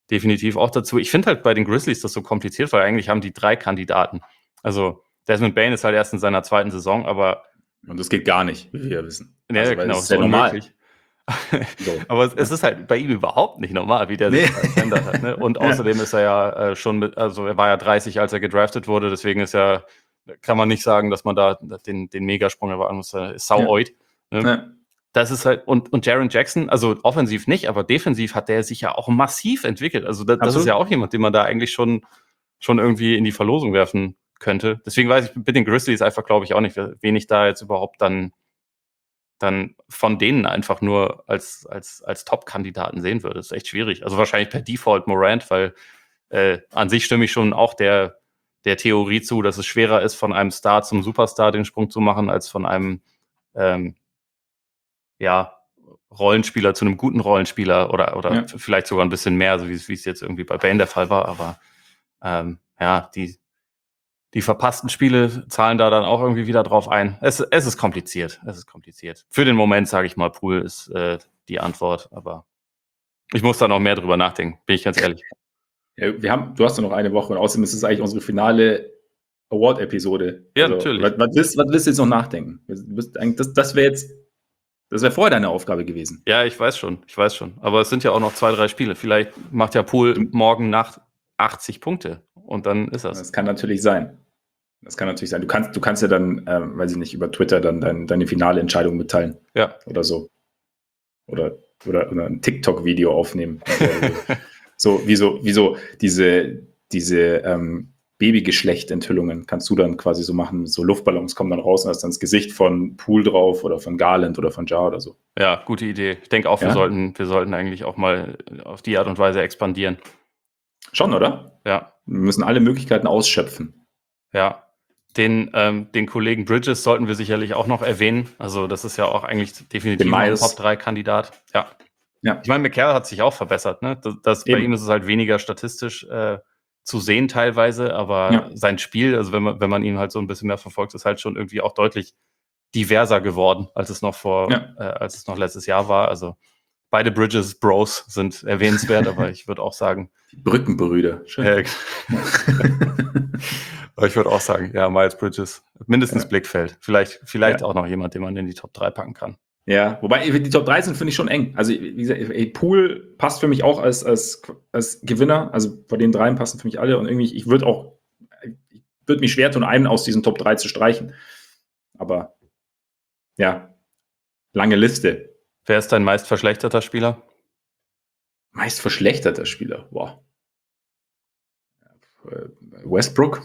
definitiv auch dazu. Ich finde halt bei den Grizzlies das so kompliziert, weil eigentlich haben die 3 Kandidaten. Also Desmond Bane ist halt erst in seiner 2. Saison, aber... Und das geht gar nicht, wie wir wissen. Ja, also, genau, das ist ja normal. So. Aber es ist halt bei ihm überhaupt nicht normal, wie der sich verändert hat. Ne? Und außerdem ist er ja schon er war ja 30, als er gedraftet wurde, deswegen kann man nicht sagen, dass man da den Megasprung erwarten muss. Er ist sauoid. Ne? Ja. Das ist halt, und Jaren Jackson, also offensiv nicht, aber defensiv hat der sich ja auch massiv entwickelt. Also das ist ja auch jemand, den man da eigentlich schon irgendwie in die Verlosung werfen könnte. Deswegen weiß ich mit den Grizzlies einfach, glaube ich, auch nicht, wen ich da jetzt überhaupt dann von denen einfach nur als Top-Kandidaten sehen würde. Das ist echt schwierig. Also wahrscheinlich per Default Morant, weil an sich stimme ich schon auch der Theorie zu, dass es schwerer ist, von einem Star zum Superstar den Sprung zu machen, als von einem Rollenspieler zu einem guten Rollenspieler oder vielleicht sogar ein bisschen mehr, so wie es jetzt irgendwie bei Bane der Fall war. Aber die verpassten Spiele zahlen da dann auch irgendwie wieder drauf ein. Es ist kompliziert. Für den Moment, sage ich mal, Poole ist die Antwort, aber ich muss da noch mehr drüber nachdenken, bin ich ganz ehrlich. Ja, du hast ja noch eine Woche und außerdem ist es eigentlich unsere finale Award-Episode. Ja, also, natürlich. Was willst du jetzt noch nachdenken? Das wäre vorher deine Aufgabe gewesen. Ja, ich weiß schon. Aber es sind ja auch noch 2, 3 Spiele. Vielleicht macht ja Poole morgen Nacht 80 Punkte und dann ist das. Das kann natürlich sein. Du kannst ja dann, weiß ich nicht, über Twitter dann deine finale Entscheidung mitteilen. Ja. Oder so. Oder ein TikTok-Video aufnehmen. So diese Babygeschlecht-Enthüllungen kannst du dann quasi so machen. So Luftballons kommen dann raus und hast dann das Gesicht von Poole drauf oder von Garland oder von Ja oder so. Ja, gute Idee. Ich denke auch, wir sollten eigentlich auch mal auf die Art und Weise expandieren. Schon, oder? Ja. Wir müssen alle Möglichkeiten ausschöpfen. Ja. Den Kollegen Bridges sollten wir sicherlich auch noch erwähnen. Also das ist ja auch eigentlich definitiv ein Top-3-Kandidat. Ja. Ich meine, McCall hat sich auch verbessert. Ne? Bei ihm ist es halt weniger statistisch zu sehen teilweise, aber sein Spiel, also wenn man ihn halt so ein bisschen mehr verfolgt, ist halt schon irgendwie auch deutlich diverser geworden, als es noch letztes Jahr war. Also beide Bridges Bros sind erwähnenswert, aber ich würde auch sagen... Die Brückenbrüder. Schön. Aber ich würde auch sagen, ja, Miles Bridges, mindestens Blickfeld. Vielleicht auch noch jemand, den man in die Top 3 packen kann. Ja, wobei die Top 3 sind, finde ich, schon eng. Also, wie gesagt, Poole passt für mich auch als Gewinner. Also, bei den 3 passen für mich alle. Und irgendwie, ich würde mich schwer tun, einen aus diesen Top 3 zu streichen. Aber, ja, lange Liste. Wer ist dein meist verschlechterter Spieler? Meist verschlechterter Spieler? Boah. Westbrook?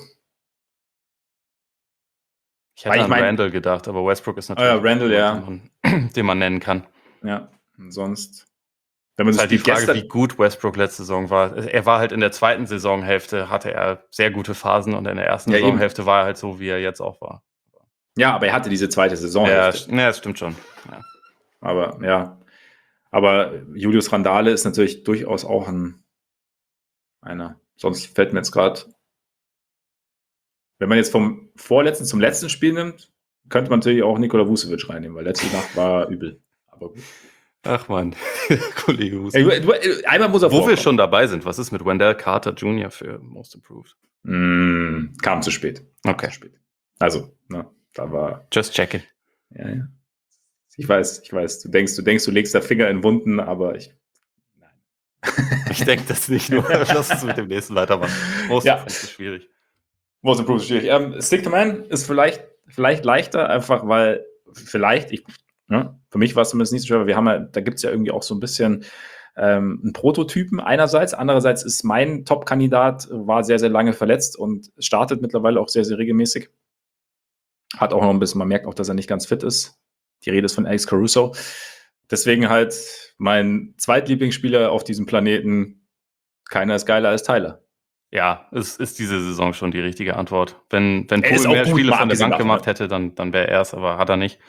Ich hätte an Randall gedacht, aber Westbrook ist natürlich Randall, den man nennen kann. Ja, und sonst... Wenn man das ist halt die Frage, wie gut Westbrook letzte Saison war. Er war halt in der 2. Saisonhälfte, hatte er sehr gute Phasen und in der 1. Saisonhälfte war er halt so, wie er jetzt auch war. Ja, aber er hatte diese 2. Saisonhälfte. Ja, das stimmt schon. Ja. Aber Julius Randle ist natürlich durchaus auch einer. Sonst fällt mir jetzt gerade... Wenn man jetzt vom vorletzten zum letzten Spiel nimmt, könnte man natürlich auch Nikola Vucevic reinnehmen, weil letzte Nacht war übel. Aber gut. Ach man, Kollege Vucevic. Einmal muss er Wo wir schon dabei sind, was ist mit Wendell Carter Jr. für Most Improved? Kam zu spät. Okay. Also, da war... Just checking. Ja. Ich weiß. Du denkst, du legst da Finger in Wunden, aber nein. Ich denke das nicht nur. Lass uns mit dem nächsten weitermachen. Most Improved ist schwierig. Most Improved ist schwierig. Stick to Man ist vielleicht leichter, einfach weil für mich war es zumindest nicht so schwer, weil da gibt es ja irgendwie auch so ein bisschen einen Prototypen einerseits. Andererseits ist mein Top-Kandidat, war sehr, sehr lange verletzt und startet mittlerweile auch sehr, sehr regelmäßig. Hat auch noch ein bisschen, man merkt auch, dass er nicht ganz fit ist. Die Rede ist von Alex Caruso. Deswegen halt mein Zweitlieblingsspieler auf diesem Planeten. Keiner ist geiler als Tyler. Ja, es ist diese Saison schon die richtige Antwort. Wenn Poole mehr Spiele von der Bank gemacht hätte, dann wäre er es, aber hat er nicht.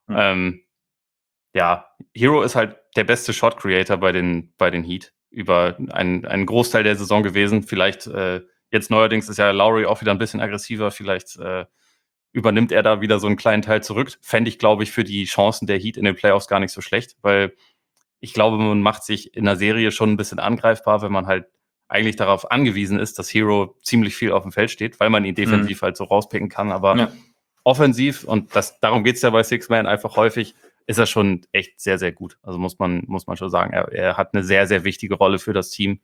Hero ist halt der beste Shot-Creator bei den Heat über einen Großteil der Saison gewesen. Vielleicht jetzt neuerdings ist ja Lowry auch wieder ein bisschen aggressiver. Vielleicht übernimmt er da wieder so einen kleinen Teil zurück. Fände ich, glaube ich, für die Chancen der Heat in den Playoffs gar nicht so schlecht, weil ich glaube, man macht sich in der Serie schon ein bisschen angreifbar, wenn man halt eigentlich darauf angewiesen ist, dass Hero ziemlich viel auf dem Feld steht, weil man ihn defensiv halt so rauspicken kann. Aber offensiv, und darum geht es ja bei Sixth Man einfach häufig, ist er schon echt sehr, sehr gut. Also muss man schon sagen, er hat eine sehr, sehr wichtige Rolle für das Team.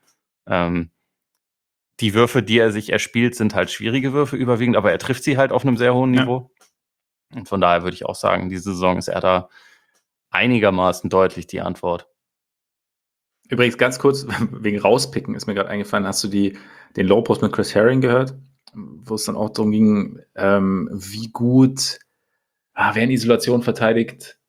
Die Würfe, die er sich erspielt, sind halt schwierige Würfe überwiegend, aber er trifft sie halt auf einem sehr hohen Niveau. Und von daher würde ich auch sagen, diese Saison ist er da einigermaßen deutlich die Antwort. Übrigens ganz kurz, wegen Rauspicken ist mir gerade eingefallen, hast du den Low-Post mit Chris Herring gehört? Wo es dann auch darum ging, wie gut wer in Isolation verteidigt.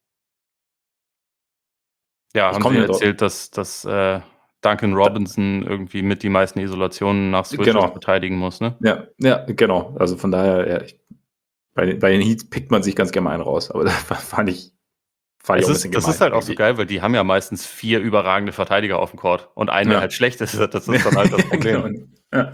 Ja, haben sie erzählt, dass Duncan Robinson irgendwie mit die meisten Isolationen nach Switches verteidigen muss, ne? Ja, genau. Also von daher, bei den Heats pickt man sich ganz gerne mal einen raus, aber das fand ich auch ein bisschen gemein. Das ist halt auch so geil, weil die haben ja meistens 4 überragende Verteidiger auf dem Court und einen, der halt schlecht ist. Das ist dann halt das Problem.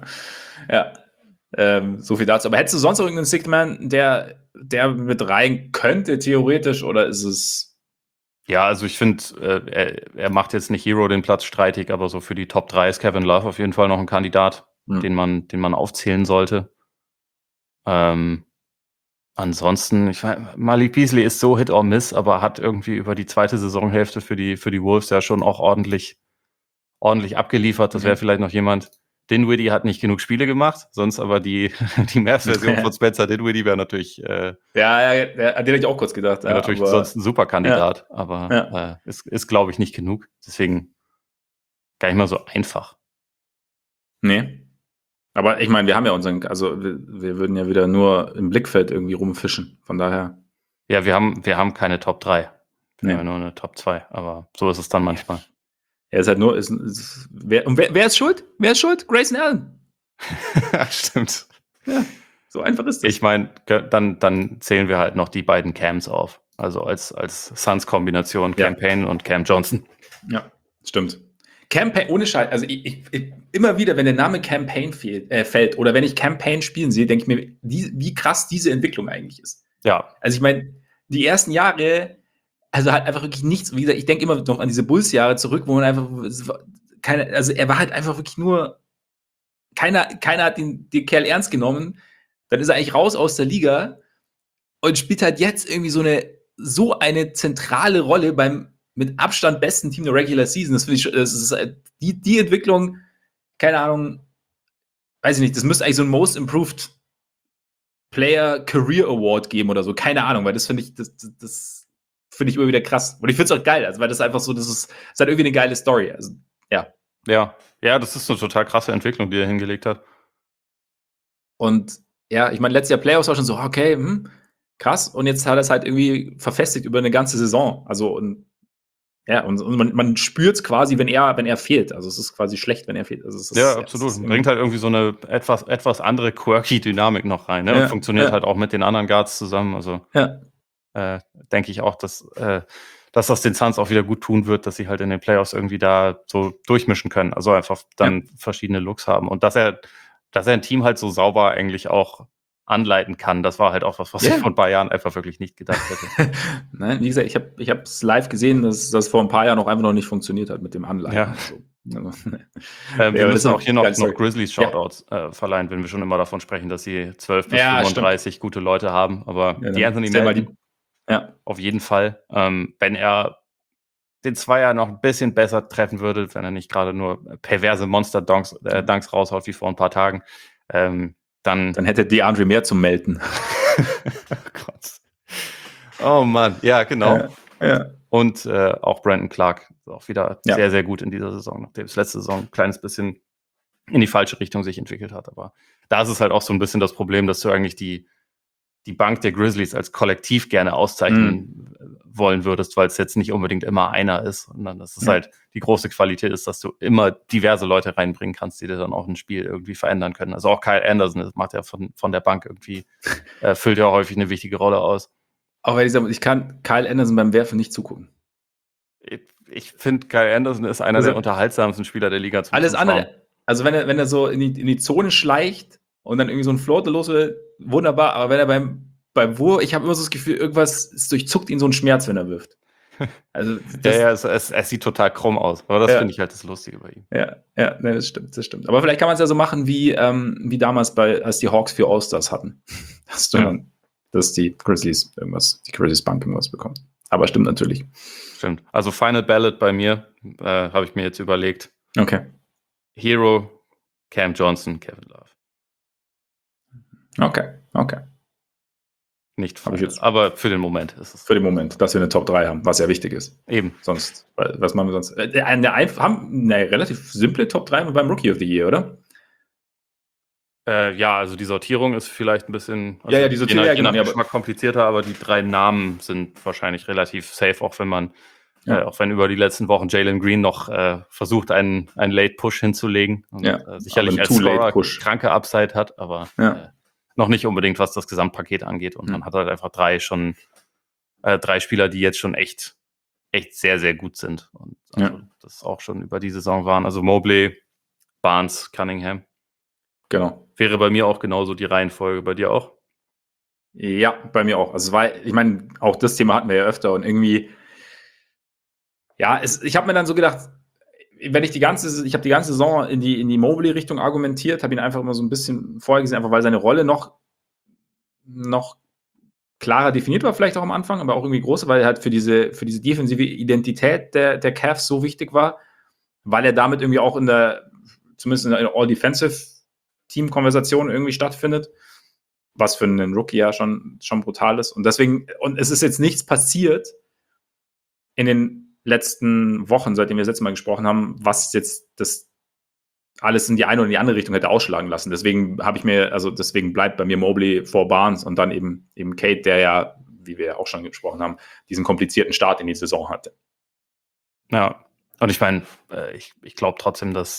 So viel dazu. Aber hättest du sonst noch irgendeinen Sixth Man, der mit rein könnte, theoretisch, oder ist es... Ja, also ich finde, er macht jetzt nicht Hero den Platz streitig, aber so für die Top 3 ist Kevin Love auf jeden Fall noch ein Kandidat, den man aufzählen sollte. Ansonsten, Malik Beasley ist so Hit or Miss, aber hat irgendwie über die zweite Saisonhälfte für die Wolves ja schon auch ordentlich abgeliefert. Das wäre vielleicht noch jemand. Dinwiddie hat nicht genug Spiele gemacht, sonst aber die Mavs-Version von Spencer Dinwiddie wäre natürlich... an den hätte ich auch kurz gedacht. Wäre natürlich sonst ein super Kandidat, aber ist glaube ich, nicht genug. Deswegen gar nicht mal so einfach. Nee. Aber ich meine, wir haben ja wir würden ja wieder nur im Blickfeld irgendwie rumfischen, von daher. Ja, wir haben keine Top 3. Wir haben nur eine Top 2, aber so ist es dann manchmal. Er ist halt nur, wer ist schuld? Wer ist schuld? Grayson Allen. Stimmt. Ja, so einfach ist das. Ich meine, dann zählen wir halt noch die beiden Cams auf. Also als Suns-Kombination Cam Payne und Cam Johnson. Ja, stimmt. Cam Payne, ohne Scheiß, also ich immer wieder, wenn der Name Cam Payne fällt oder wenn ich Cam Payne spielen sehe, denke ich mir, wie krass diese Entwicklung eigentlich ist. Ja. Also ich meine, die ersten Jahre, also halt einfach wirklich nichts. Wie gesagt, ich denke immer noch an diese Bulls-Jahre zurück, wo man einfach er war halt einfach wirklich nur, keiner hat den Kerl ernst genommen. Dann ist er eigentlich raus aus der Liga und spielt halt jetzt irgendwie so eine zentrale Rolle beim mit Abstand besten Team der Regular Season. Das finde ich, das ist die Entwicklung, keine Ahnung, weiß ich nicht, das müsste eigentlich so ein Most Improved Player Career Award geben oder so, keine Ahnung, weil das finde ich, das finde ich immer wieder krass. Und ich finde es auch geil, also weil das einfach so, das ist halt irgendwie eine geile Story. Also, ja. Ja, das ist eine total krasse Entwicklung, die er hingelegt hat. Und ja, ich meine, letztes Jahr Playoffs war schon so, okay, krass. Und jetzt hat er es halt irgendwie verfestigt über eine ganze Saison. Also, und man spürt es quasi, wenn er fehlt. Also es ist quasi schlecht, wenn er fehlt. Also absolut. Bringt halt irgendwie so eine etwas andere quirky Dynamik noch rein, ne? Und funktioniert halt auch mit den anderen Guards zusammen. Also denke ich auch, dass das den Suns auch wieder gut tun wird, dass sie halt in den Playoffs irgendwie da so durchmischen können. Also einfach dann verschiedene Looks haben. Und dass er ein Team halt so sauber eigentlich auch anleiten kann, das war halt auch was ich vor ein paar Jahren einfach wirklich nicht gedacht hätte. Nein, wie gesagt, ich habe es live gesehen, dass das vor ein paar Jahren auch einfach noch nicht funktioniert hat mit dem Anleiten. Ja. Wir müssen auch hier noch Grizzlies Shoutouts verleihen, wenn wir schon immer davon sprechen, dass sie 12 bis 35 gute Leute haben. Aber die Anthony Melton auf jeden Fall. Wenn er den Zweier noch ein bisschen besser treffen würde, wenn er nicht gerade nur perverse Monster-Dunks raushaut wie vor ein paar Tagen, dann hätte DeAndre mehr zum Melden. Oh Gott. Oh Mann, ja, genau. Ja. Und auch Brandon Clark auch wieder sehr, sehr gut in dieser Saison, nachdem es letzte Saison ein kleines bisschen in die falsche Richtung sich entwickelt hat. Aber da ist es halt auch so ein bisschen das Problem, dass du eigentlich die Bank der Grizzlies als Kollektiv gerne auszeichnen wollen würdest, weil es jetzt nicht unbedingt immer einer ist, sondern dass es halt die große Qualität ist, dass du immer diverse Leute reinbringen kannst, die dir dann auch ein Spiel irgendwie verändern können. Also auch Kyle Anderson, das macht ja von der Bank irgendwie, füllt ja häufig eine wichtige Rolle aus. Aber ich kann Kyle Anderson beim Werfen nicht zugucken. Ich finde, Kyle Anderson ist einer der unterhaltsamsten Spieler der Liga. Alles andere, also wenn er so in die Zone schleicht und dann irgendwie so ein Floater los wird, wunderbar, aber wenn er beim Wurf, ich habe immer so das Gefühl, irgendwas durchzuckt ihn so ein Schmerz, wenn er wirft. Also es sieht total krumm aus. Aber das finde ich halt das Lustige bei ihm. Ja, ne, das stimmt. Aber vielleicht kann man es ja so machen wie damals, als die Hawks 4 All-Stars hatten. Dass die Grizzlies Bank irgendwas bekommen. Aber stimmt natürlich. Stimmt. Also Final Ballot bei mir, habe ich mir jetzt überlegt. Okay. Hero, Cam Johnson, Kevin Love. Okay. Nicht Final, aber für den Moment ist es. Für den Moment, dass wir eine Top 3 haben, was ja wichtig ist. Eben. Sonst, was machen wir sonst? Haben eine relativ simple Top 3 beim Rookie of the Year, oder? Also die Sortierung ist vielleicht ein bisschen die Sortierung je nach Geschmack komplizierter, aber die 3 Namen sind wahrscheinlich relativ safe, auch wenn über die letzten Wochen Jalen Green noch versucht, einen Late-Push hinzulegen und sicherlich als Scorer kranke Upside hat, aber noch nicht unbedingt, was das Gesamtpaket angeht. Und man hat halt einfach 3 Spieler, die jetzt schon echt sehr, sehr gut sind und das auch schon über die Saison waren. Also Mobley, Barnes, Cunningham. Genau. Wäre bei mir auch genauso die Reihenfolge. Bei dir auch? Ja, bei mir auch. Also ich meine, auch das Thema hatten wir ja öfter und irgendwie, ich habe mir dann so gedacht, ich habe die ganze Saison in die Mobley-Richtung argumentiert, habe ihn einfach immer so ein bisschen vorher gesehen, einfach weil seine Rolle noch klarer definiert war, vielleicht auch am Anfang, aber auch irgendwie groß, weil er halt für diese defensive Identität der Cavs so wichtig war, weil er damit irgendwie auch zumindest in der All-Defensive-Team-Konversation irgendwie stattfindet, was für einen Rookie ja schon brutal ist. Und deswegen, und es ist jetzt nichts passiert in den letzten Wochen, seitdem wir das letzte Mal gesprochen haben, was jetzt das alles in die eine oder die andere Richtung hätte ausschlagen lassen. Deswegen bleibt bei mir Mobley vor Barnes und dann eben Kate, der ja, wie wir auch schon gesprochen haben, diesen komplizierten Start in die Saison hatte. Ja, und ich meine, ich glaube trotzdem, dass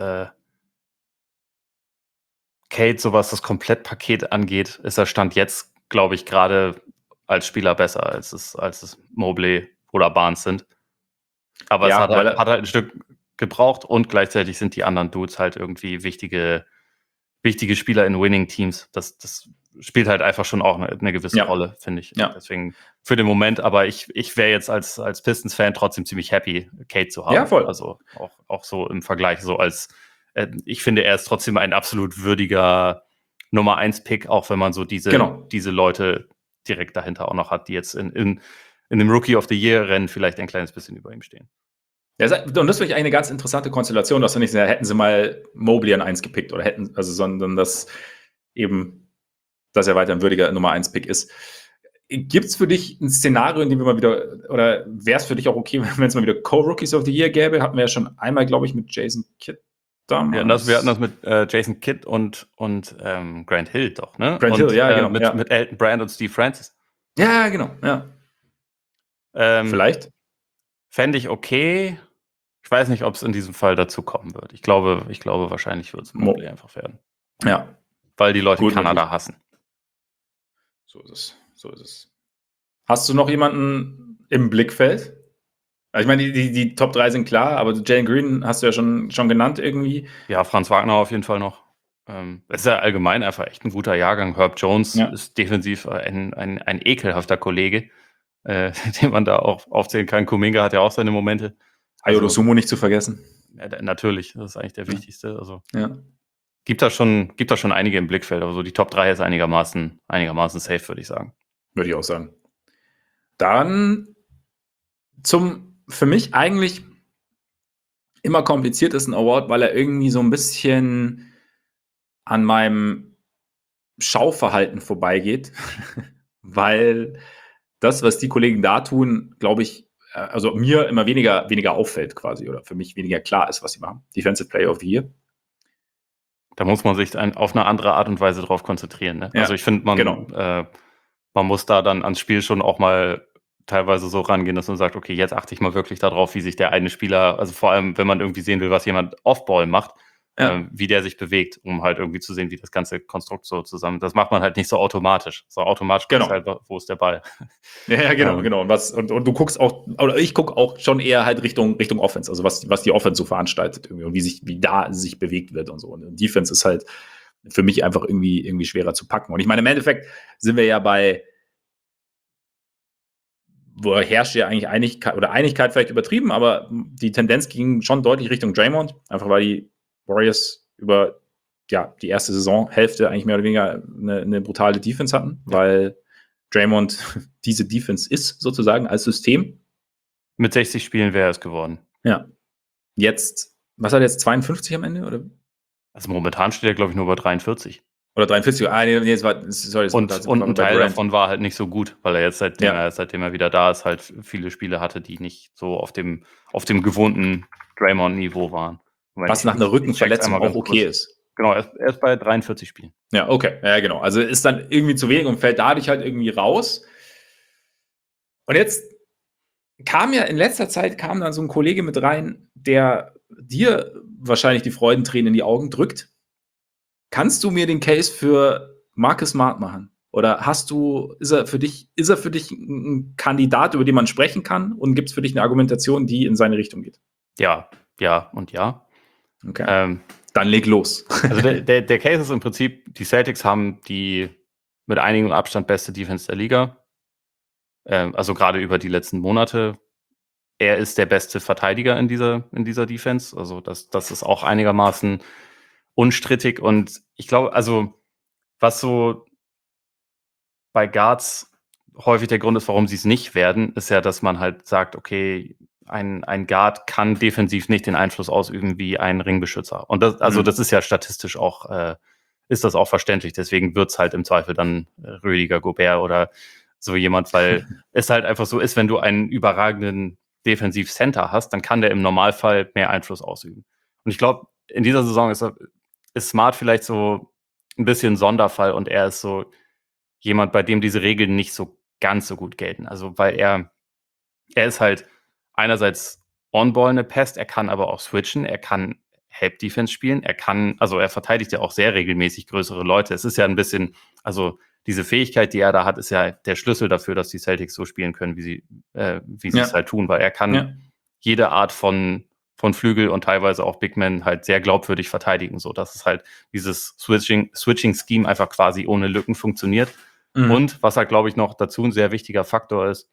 Kate, so was das Komplettpaket angeht, ist er Stand jetzt, glaube ich, gerade als Spieler besser, als es Mobley oder Barnes sind. Aber es hat halt ein Stück gebraucht und gleichzeitig sind die anderen Dudes halt irgendwie wichtige Spieler in Winning-Teams. Das spielt halt einfach schon auch eine gewisse Rolle, finde ich. Ja. Deswegen für den Moment, aber ich wäre jetzt als Pistons-Fan trotzdem ziemlich happy, Kate zu haben. Ja, voll. Also auch so im Vergleich, so als ich finde, er ist trotzdem ein absolut würdiger Nummer 1-Pick, auch wenn man so diese Leute direkt dahinter auch noch hat, die jetzt in dem Rookie of the Year-Rennen vielleicht ein kleines bisschen über ihm stehen. Ja, und das finde ich eine ganz interessante Konstellation, dass wir nicht hätten sie mal Mobley an 1 gepickt oder sondern dass er weiter ein würdiger Nummer 1-Pick ist. Gibt es für dich ein Szenario, in dem wir mal wieder, oder wäre es für dich auch okay, wenn es mal wieder Co-Rookies of the Year gäbe? Hatten wir ja schon einmal, glaube ich, mit Jason Kidd damals. Wir hatten das mit Jason Kidd und Grant Hill doch, ne? Hill, genau. Mit Elton Brand und Steve Francis. Ja, genau, ja. Vielleicht? Fände ich okay. Ich weiß nicht, ob es in diesem Fall dazu kommen wird. Ich glaube wahrscheinlich wird es Mobley einfach werden. Ja. Weil die Leute Kanada hassen. So ist es. Hast du noch jemanden im Blickfeld? Also ich meine, die Top 3 sind klar, aber Jalen Green hast du ja schon genannt irgendwie. Ja, Franz Wagner auf jeden Fall noch. Es ist ja allgemein einfach echt ein guter Jahrgang. Herb Jones ist defensiv ein ekelhafter Kollege, den man da auch aufzählen kann. Kuminga hat ja auch seine Momente. Ayo Dosunmu nicht zu vergessen. Natürlich, das ist eigentlich der wichtigste. Also gibt da schon einige im Blickfeld, aber so die Top 3 ist einigermaßen safe, würde ich sagen. Würde ich auch sagen. Dann für mich eigentlich immer kompliziertesten Award, weil er irgendwie so ein bisschen an meinem Schauverhalten vorbeigeht, weil das, was die Kollegen da tun, glaube ich, also mir immer weniger auffällt quasi oder für mich weniger klar ist, was sie machen. Defensive Player of the Year. Da muss man sich auf eine andere Art und Weise drauf konzentrieren. Ne? Ja, also ich finde, man muss da dann ans Spiel schon auch mal teilweise so rangehen, dass man sagt, okay, jetzt achte ich mal wirklich darauf, wie sich der eine Spieler, also vor allem, wenn man irgendwie sehen will, was jemand Off-Ball macht, wie der sich bewegt, um halt irgendwie zu sehen, wie das ganze Konstrukt so zusammen. Das macht man halt nicht so automatisch. So automatisch guckst halt, wo ist der Ball. Ja, genau. Und du guckst auch, oder ich gucke auch schon eher halt Richtung Offense, also was die Offense so veranstaltet irgendwie und wie da sich bewegt wird und so. Und Defense ist halt für mich einfach irgendwie schwerer zu packen. Und ich meine, im Endeffekt sind wir ja bei wo herrscht ja eigentlich Einigkeit vielleicht übertrieben, aber die Tendenz ging schon deutlich Richtung Draymond, einfach weil die Warriors über die erste Saisonhälfte eigentlich mehr oder weniger eine brutale Defense hatten, weil Draymond diese Defense ist, sozusagen, als System. Mit 60 Spielen wäre es geworden. Ja. Jetzt, was hat er jetzt, 52 am Ende? Oder? Also momentan steht er, glaube ich, nur bei 43. Oder 43. Und ein Teil davon war halt nicht so gut, weil er jetzt, seitdem er wieder da ist, halt viele Spiele hatte, die nicht so auf dem gewohnten Draymond-Niveau waren. Was nach einer Rückenverletzung auch okay ist. Genau, er ist bei 43 Spielen. Ja, okay. Ja, genau. Also ist dann irgendwie zu wenig und fällt dadurch halt irgendwie raus. Und jetzt in letzter Zeit kam dann so ein Kollege mit rein, der dir wahrscheinlich die Freudentränen in die Augen drückt. Kannst du mir den Case für Marcus Smart machen? Oder ist er für dich ein Kandidat, über den man sprechen kann? Und gibt es für dich eine Argumentation, die in seine Richtung geht? Ja und ja. Okay. Dann leg los. Also der Case ist im Prinzip, die Celtics haben die mit einigem Abstand beste Defense der Liga. Also gerade über die letzten Monate. Er ist der beste Verteidiger in dieser Defense. Also das ist auch einigermaßen unstrittig. Und ich glaube, also was so bei Guards häufig der Grund ist, warum sie es nicht werden, ist ja, dass man halt sagt, okay, ein Guard kann defensiv nicht den Einfluss ausüben wie ein Ringbeschützer. Und das ist ja statistisch auch, ist das auch verständlich. Deswegen wird es halt im Zweifel dann Rüdiger Gobert oder so jemand, weil es halt einfach so ist, wenn du einen überragenden Defensiv-Center hast, dann kann der im Normalfall mehr Einfluss ausüben. Und ich glaube, in dieser Saison ist Smart vielleicht so ein bisschen Sonderfall und er ist so jemand, bei dem diese Regeln nicht so ganz so gut gelten. Also, weil er ist halt einerseits On-Ball eine Pest, er kann aber auch switchen, er kann Help-Defense spielen, er verteidigt ja auch sehr regelmäßig größere Leute. Es ist ja ein bisschen, also diese Fähigkeit, die er da hat, ist ja der Schlüssel dafür, dass die Celtics so spielen können, wie sie es halt tun, weil er kann jede Art von Flügel und teilweise auch Big Men halt sehr glaubwürdig verteidigen, so dass es halt dieses Switching-Scheme einfach quasi ohne Lücken funktioniert. Mhm. Und was halt, glaube ich, noch dazu ein sehr wichtiger Faktor ist,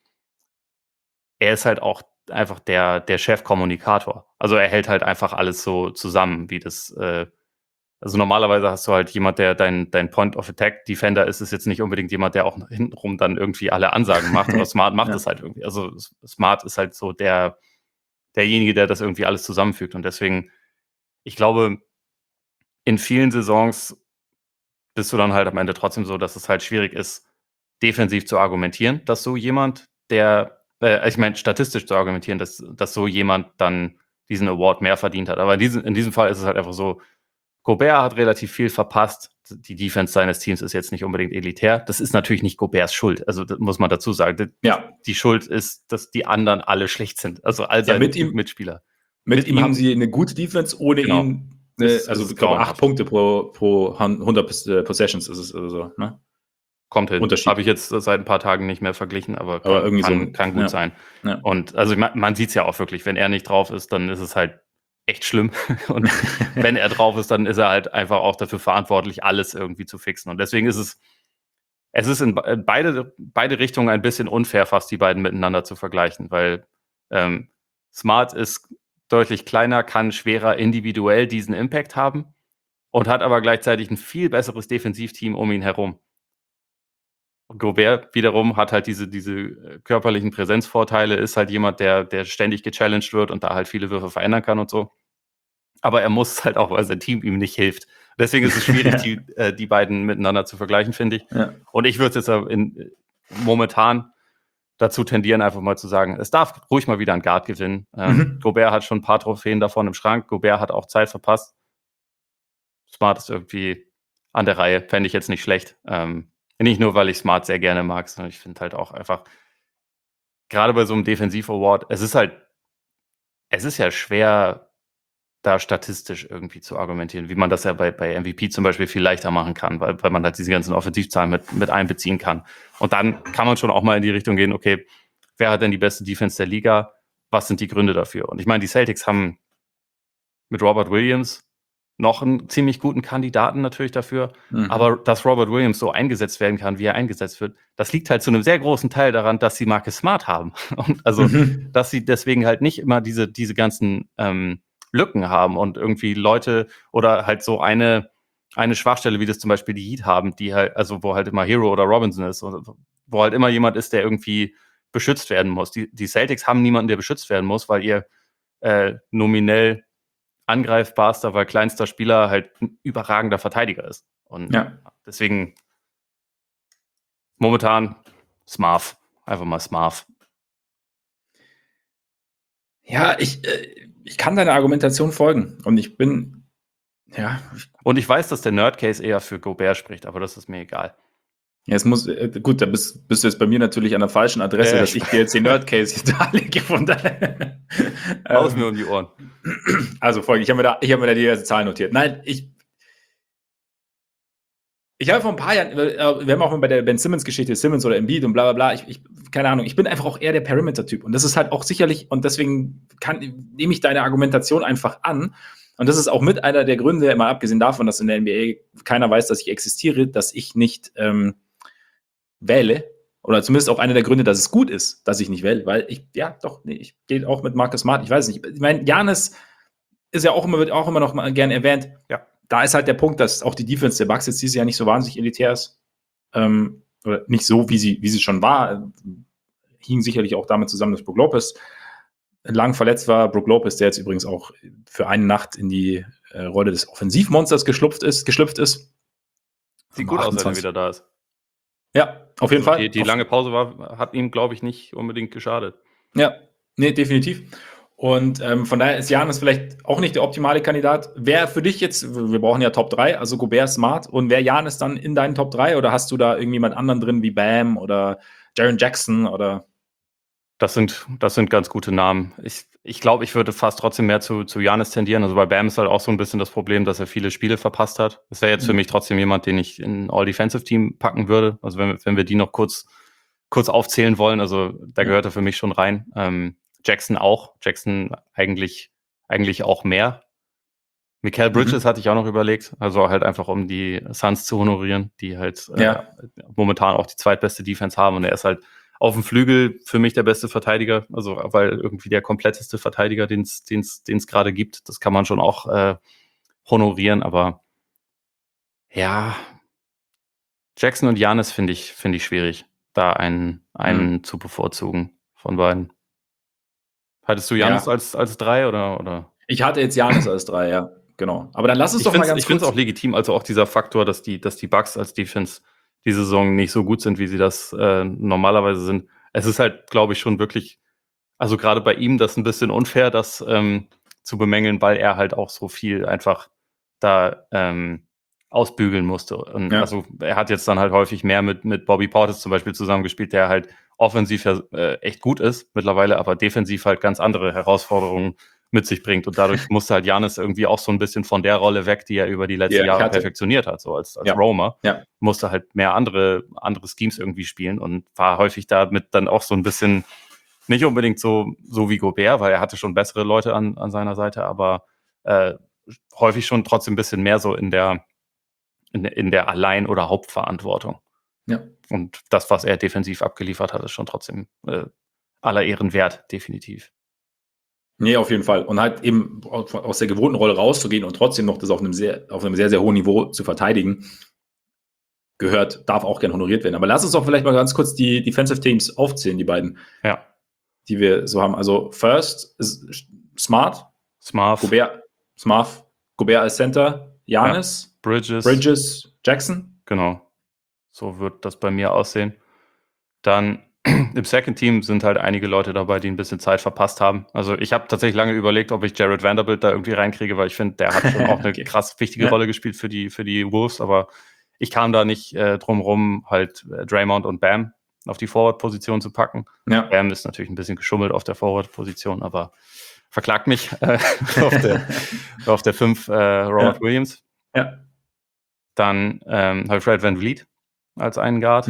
er ist halt auch einfach der Chefkommunikator. Also er hält halt einfach alles so zusammen, wie das, also normalerweise hast du halt jemand, der dein Point-of-Attack-Defender ist jetzt nicht unbedingt jemand, der auch hintenrum dann irgendwie alle Ansagen macht, aber Smart macht das halt irgendwie. Also Smart ist halt so derjenige, der das irgendwie alles zusammenfügt. Und deswegen, ich glaube, in vielen Saisons bist du dann halt am Ende trotzdem so, dass es halt schwierig ist, defensiv zu argumentieren, dass so jemand, statistisch zu argumentieren, dass so jemand dann diesen Award mehr verdient hat. Aber in diesem Fall ist es halt einfach so, Gobert hat relativ viel verpasst. Die Defense seines Teams ist jetzt nicht unbedingt elitär. Das ist natürlich nicht Goberts Schuld. Also das muss man dazu sagen. Die Schuld ist, dass die anderen alle schlecht sind. Also all seine Mitspieler. Mit ihm haben sie eine gute Defense, ohne ihn. Also ich glaube 8 Punkte pro 100 Possessions ist es oder so. Ne? Kommt hin. Habe ich jetzt seit ein paar Tagen nicht mehr verglichen, aber kann gut sein. Ja. Und also man sieht es ja auch wirklich, wenn er nicht drauf ist, dann ist es halt echt schlimm. Und wenn er drauf ist, dann ist er halt einfach auch dafür verantwortlich, alles irgendwie zu fixen. Und deswegen ist es in beide Richtungen ein bisschen unfair, fast die beiden miteinander zu vergleichen, weil Smart ist deutlich kleiner, kann schwerer individuell diesen Impact haben und hat aber gleichzeitig ein viel besseres Defensivteam um ihn herum. Gobert wiederum hat halt diese körperlichen Präsenzvorteile, ist halt jemand, der ständig gechallenged wird und da halt viele Würfe verändern kann und so. Aber er muss halt auch, weil sein Team ihm nicht hilft. Deswegen ist es schwierig, die beiden miteinander zu vergleichen, finde ich. Ja. Und ich würde jetzt momentan dazu tendieren, einfach mal zu sagen, es darf ruhig mal wieder ein Guard gewinnen. Gobert hat schon ein paar Trophäen davon im Schrank. Gobert hat auch Zeit verpasst. Smart ist irgendwie an der Reihe, fände ich jetzt nicht schlecht. Nicht nur, weil ich Smart sehr gerne mag, sondern ich finde halt auch einfach, gerade bei so einem Defensiv-Award, es ist ja schwer, da statistisch irgendwie zu argumentieren, wie man das ja bei MVP zum Beispiel viel leichter machen kann, weil man halt diese ganzen Offensivzahlen mit einbeziehen kann. Und dann kann man schon auch mal in die Richtung gehen, okay, wer hat denn die beste Defense der Liga? Was sind die Gründe dafür? Und ich meine, die Celtics haben mit Robert Williams noch einen ziemlich guten Kandidaten natürlich dafür. Aber dass Robert Williams so eingesetzt werden kann, wie er eingesetzt wird, das liegt halt zu einem sehr großen Teil daran, dass sie Marcus Smart haben. Und also, dass sie deswegen halt nicht immer diese ganzen Lücken haben und irgendwie Leute oder halt so eine Schwachstelle, wie das zum Beispiel die Heat haben, die halt, also wo halt immer Hero oder Robinson ist, oder wo halt immer jemand ist, der irgendwie beschützt werden muss. Die Celtics haben niemanden, der beschützt werden muss, weil ihr nominell angreifbarster, weil kleinster Spieler halt ein überragender Verteidiger ist. Und deswegen momentan Smarf. Einfach mal Smarf. Ja, ich kann deiner Argumentation folgen. Und ich bin, Und ich weiß, dass der Nerdcase eher für Gobert spricht, aber das ist mir egal. Ja, es muss, gut, da bist du jetzt bei mir natürlich an der falschen Adresse, dass ich dir jetzt den Nerdcase hier darlege. Von daher. Aus mir um die Ohren. Also folge, ich habe mir da diverse Zahlen notiert. Nein, ich habe vor ein paar Jahren, wir haben auch mal bei der Ben Simmons-Geschichte, Simmons oder Embiid und bla bla bla, keine Ahnung, ich bin einfach auch eher der Perimeter-Typ. Und das ist halt auch sicherlich, und deswegen nehme ich deine Argumentation einfach an. Und das ist auch mit einer der Gründe, mal abgesehen davon, dass in der NBA keiner weiß, dass ich existiere, dass ich nicht wähle. Oder zumindest auch einer der Gründe, dass es gut ist, dass ich nicht wähle. Weil ich gehe auch mit Marcus Smart. Ich weiß nicht. Ich meine, Giannis ist ja wird auch immer noch mal gern erwähnt. Ja. Da ist halt der Punkt, dass auch die Defense der Bucks jetzt dieses Jahr nicht so wahnsinnig elitär ist. Oder nicht so, wie sie schon war. Hing sicherlich auch damit zusammen, dass Brook Lopez lang verletzt war. Brook Lopez, der jetzt übrigens auch für eine Nacht in die Rolle des Offensivmonsters geschlüpft ist. Sieht gut aus, wenn er wieder da ist. Ja, auf jeden Fall. Die lange Pause hat ihm, glaube ich, nicht unbedingt geschadet. Ja, nee, definitiv. Und von daher ist Giannis vielleicht auch nicht der optimale Kandidat. Wer für dich jetzt, wir brauchen ja Top 3, also Gobert, Smart, und wer Giannis dann in deinen Top 3 oder hast du da irgendjemand anderen drin wie Bam oder Jaren Jackson oder? Das sind ganz gute Namen. Ich glaube, ich würde fast trotzdem mehr zu Giannis tendieren. Also bei Bam ist halt auch so ein bisschen das Problem, dass er viele Spiele verpasst hat. Das wäre jetzt für mich trotzdem jemand, den ich in All-Defensive-Team packen würde. Also wenn wir die noch kurz aufzählen wollen, also da gehört er für mich schon rein. Jackson auch. Jackson eigentlich auch mehr. Mikal Bridges hatte ich auch noch überlegt. Also halt einfach, um die Suns zu honorieren, die halt momentan auch die zweitbeste Defense haben. Und er ist halt auf dem Flügel für mich der beste Verteidiger, also weil irgendwie der kompletteste Verteidiger, den es gerade gibt. Das kann man schon auch honorieren, aber ja, Jackson und Giannis finde ich schwierig, da einen zu bevorzugen von beiden. Hattest du Giannis als 3 oder? Ich hatte jetzt Giannis als 3, ja, genau. Aber dann lass uns doch mal ganz kurz. Ich finde es auch legitim, also auch dieser Faktor, dass die Bucks als Defense die Saison nicht so gut sind, wie sie das normalerweise sind. Es ist halt, glaube ich, schon wirklich, also gerade bei ihm das ein bisschen unfair, das zu bemängeln, weil er halt auch so viel einfach da ausbügeln musste. Und also er hat jetzt dann halt häufig mehr mit Bobby Portis zum Beispiel zusammengespielt, der halt offensiv echt gut ist mittlerweile, aber defensiv halt ganz andere Herausforderungen mit sich bringt. Und dadurch musste halt Giannis irgendwie auch so ein bisschen von der Rolle weg, die er über die letzten Jahre perfektioniert hat, so als Roamer. Ja. Musste halt mehr andere Schemes irgendwie spielen und war häufig damit dann auch so ein bisschen nicht unbedingt so wie Gobert, weil er hatte schon bessere Leute an seiner Seite, aber häufig schon trotzdem ein bisschen mehr so in der Allein- oder Hauptverantwortung. Ja. Und das, was er defensiv abgeliefert hat, ist schon trotzdem aller Ehren wert, definitiv. Nee, auf jeden Fall. Und halt eben aus der gewohnten Rolle rauszugehen und trotzdem noch das auf einem sehr, sehr hohen Niveau zu verteidigen, darf auch gern honoriert werden. Aber lass uns doch vielleicht mal ganz kurz die Defensive Teams aufzählen, die beiden. Ja. Die wir so haben. Also First ist Smart. Gobert als Center. Giannis. Bridges. Jackson. Genau. So wird das bei mir aussehen. Dann im Second Team sind halt einige Leute dabei, die ein bisschen Zeit verpasst haben. Also ich habe tatsächlich lange überlegt, ob ich Jared Vanderbilt da irgendwie reinkriege, weil ich finde, der hat schon auch eine krass wichtige Rolle gespielt für die Wolves, aber ich kam da nicht drum rum, halt Draymond und Bam auf die Forward-Position zu packen. Ja. Bam ist natürlich ein bisschen geschummelt auf der Forward-Position, aber verklagt mich auf der 5 Robert Williams. Ja. Dann habe ich Fred VanVleet als einen Guard.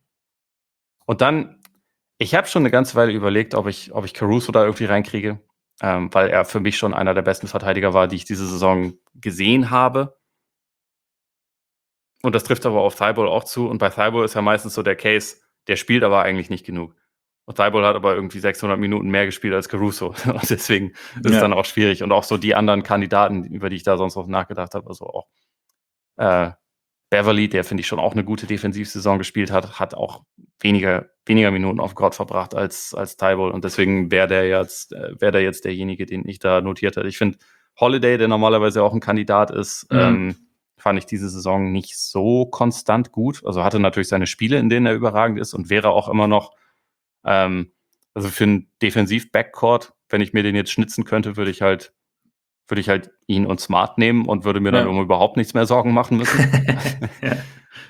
Und dann, ich habe schon eine ganze Weile überlegt, ob ich Caruso da irgendwie reinkriege. weil er für mich schon einer der besten Verteidiger war, die ich diese Saison gesehen habe. Und das trifft aber auf Thibault auch zu. Und bei Thibault ist ja meistens so der Case, der spielt aber eigentlich nicht genug. Und Thibault hat aber irgendwie 600 Minuten mehr gespielt als Caruso. Und deswegen ist es dann auch schwierig. Und auch so die anderen Kandidaten, über die ich da sonst noch nachgedacht habe, also auch Beverly, der finde ich schon auch eine gute Defensivsaison gespielt hat auch weniger Minuten auf Court verbracht als Thibault. Und deswegen wäre der jetzt derjenige, den ich da notiert hätte. Ich finde Holiday, der normalerweise auch ein Kandidat ist, fand ich diese Saison nicht so konstant gut. Also hatte natürlich seine Spiele, in denen er überragend ist und wäre auch immer noch, also für einen Defensiv-Backcourt, wenn ich mir den jetzt schnitzen könnte, würde ich halt ihn und Smart nehmen und würde mir dann überhaupt nichts mehr Sorgen machen müssen.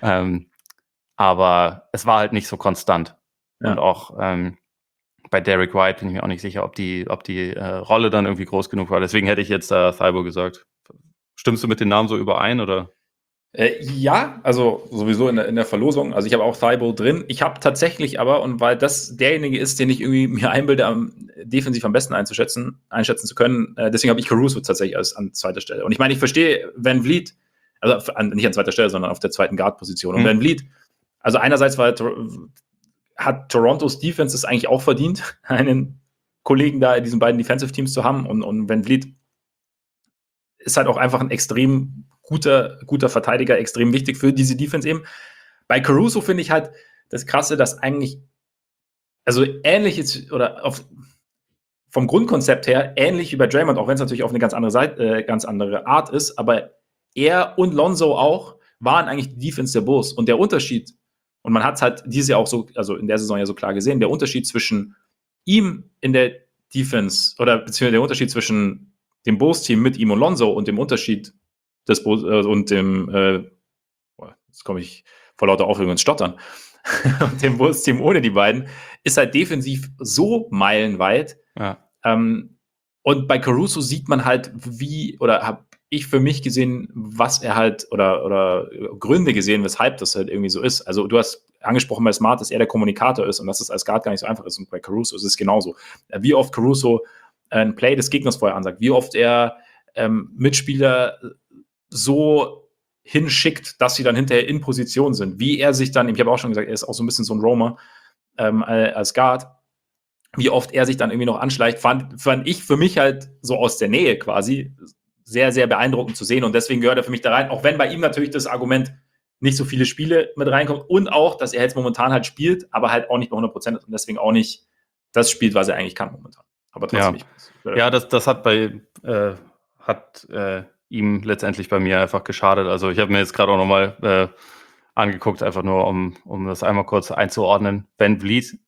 Aber es war halt nicht so konstant. Ja. Und auch bei Derek White bin ich mir auch nicht sicher, ob die Rolle dann irgendwie groß genug war. Deswegen hätte ich jetzt Thibault gesagt. Stimmst du mit den Namen so überein, oder? Ja, also sowieso in der Verlosung. Also ich habe auch Thibault drin. Ich habe tatsächlich aber, und weil das derjenige ist, den ich irgendwie mir einbilde, defensiv am besten einschätzen zu können, deswegen habe ich Caruso tatsächlich an zweiter Stelle. Und ich meine, ich verstehe Van Vliet, also nicht an zweiter Stelle, sondern auf der zweiten Guard-Position. Und Van Vliet, also einerseits hat Torontos Defense es eigentlich auch verdient, einen Kollegen da in diesen beiden Defensive-Teams zu haben. Und Van Vliet ist halt auch einfach ein extrem guter Verteidiger, extrem wichtig für diese Defense eben. Bei Caruso finde ich halt das Krasse, dass eigentlich, also ähnlich ist, oder vom Grundkonzept her ähnlich wie bei Draymond, auch wenn es natürlich auf eine ganz andere Art ist, aber er und Lonzo auch waren eigentlich die Defense der Bulls. Und der Unterschied, und man hat es halt dieses Jahr auch so, also in der Saison ja so klar gesehen, der Unterschied zwischen ihm in der Defense, oder beziehungsweise der Unterschied zwischen dem Bulls-Team mit ihm und Lonzo und dem Unterschied des Bulls und dem, jetzt komme ich vor lauter Aufregung ins Stottern, und dem Bulls-Team ohne die beiden, ist halt defensiv so meilenweit. Ja. Und bei Caruso sieht man halt, oder habe ich für mich gesehen, was er halt, oder Gründe gesehen, weshalb das halt irgendwie so ist. Also du hast angesprochen bei Smart, dass er der Kommunikator ist und dass es als Guard gar nicht so einfach ist. Und bei Caruso ist es genauso. Wie oft Caruso ein Play des Gegners vorher ansagt, wie oft er Mitspieler so hinschickt, dass sie dann hinterher in Position sind, wie er sich dann, ich habe auch schon gesagt, er ist auch so ein bisschen so ein Roamer als Guard, wie oft er sich dann irgendwie noch anschleicht, fand ich für mich halt so aus der Nähe quasi sehr, sehr beeindruckend zu sehen und deswegen gehört er für mich da rein, auch wenn bei ihm natürlich das Argument nicht so viele Spiele mit reinkommt und auch, dass er jetzt momentan halt spielt, aber halt auch nicht bei 100% ist und deswegen auch nicht das spielt, was er eigentlich kann momentan. Aber trotzdem. Ja, das hat ihm letztendlich bei mir einfach geschadet. Also ich habe mir jetzt gerade auch nochmal angeguckt, einfach nur, um das einmal kurz einzuordnen. Van Vliet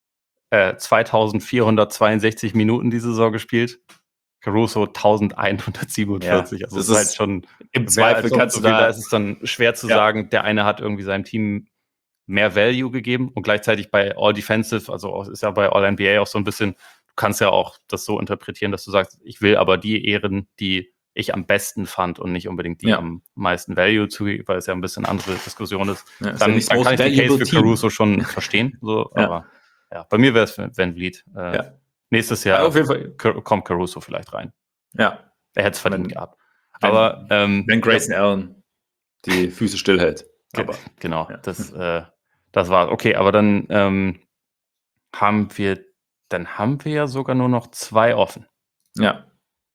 2462 Minuten diese Saison gespielt. Caruso 1147. Ja, also das ist halt schon im Zweifel kannst du da ist es dann schwer zu sagen, der eine hat irgendwie seinem Team mehr Value gegeben und gleichzeitig bei All Defensive, also ist ja bei All NBA auch so ein bisschen, du kannst ja auch das so interpretieren, dass du sagst, ich will aber die ehren, die ich am besten fand und nicht unbedingt die am meisten Value zugeben, weil es ja ein bisschen andere Diskussion ist. Ja, dann kann ich den Case für Caruso schon verstehen. So, aber bei mir wäre es Van Vliet. Nächstes Jahr auf jeden Fall kommt Caruso vielleicht rein. Ja. Er hätte es verdient gehabt. Aber wenn Grayson Allen die Füße stillhält. Aber, genau, das war okay, aber dann haben wir ja sogar nur noch 2 offen. Ja.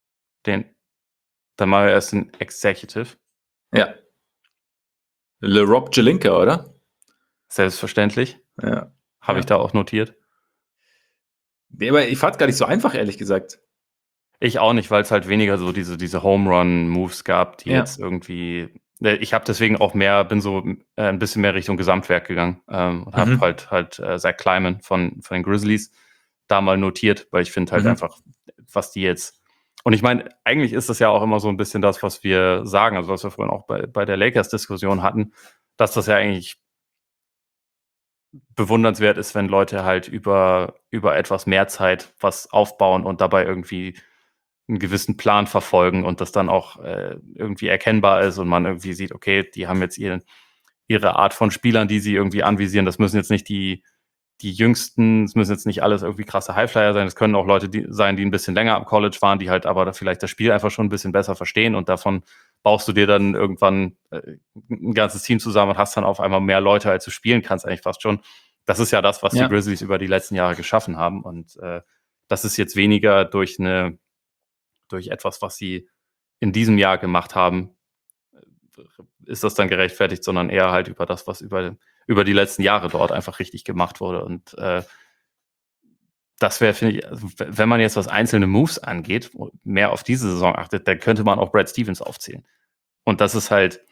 Dann machen wir erst den Executive. Ja. Rob Pelinka, oder? Selbstverständlich. Ja. Habe ich da auch notiert. Nee, aber ich fand es gar nicht so einfach, ehrlich gesagt. Ich auch nicht, weil es halt weniger so diese Home-Run-Moves gab, die jetzt irgendwie. Ich habe deswegen auch bin so ein bisschen mehr Richtung Gesamtwerk gegangen und habe halt Zach Kleiman von den Grizzlies da mal notiert, weil ich finde halt einfach, was die jetzt. Und ich meine, eigentlich ist das ja auch immer so ein bisschen das, was wir sagen, also was wir vorhin auch bei der Lakers-Diskussion hatten, dass das ja eigentlich bewundernswert ist, wenn Leute halt über etwas mehr Zeit was aufbauen und dabei irgendwie einen gewissen Plan verfolgen und das dann auch irgendwie erkennbar ist und man irgendwie sieht, okay, die haben jetzt ihre Art von Spielern, die sie irgendwie anvisieren. Das müssen jetzt nicht die die Jüngsten, es müssen jetzt nicht alles irgendwie krasse Highflyer sein, es können auch Leute sein, die ein bisschen länger am College waren, die halt aber vielleicht das Spiel einfach schon ein bisschen besser verstehen und davon baust du dir dann irgendwann ein ganzes Team zusammen und hast dann auf einmal mehr Leute, als du spielen kannst, eigentlich fast schon. Das ist ja das, was die Grizzlies über die letzten Jahre geschaffen haben und das ist jetzt weniger durch etwas, was sie in diesem Jahr gemacht haben, ist das dann gerechtfertigt, sondern eher halt über das, was über die letzten Jahre dort einfach richtig gemacht wurde. Und das wäre, finde ich, also, wenn man jetzt was einzelne Moves angeht, mehr auf diese Saison achtet, dann könnte man auch Brad Stevens aufzählen. Und das ist halt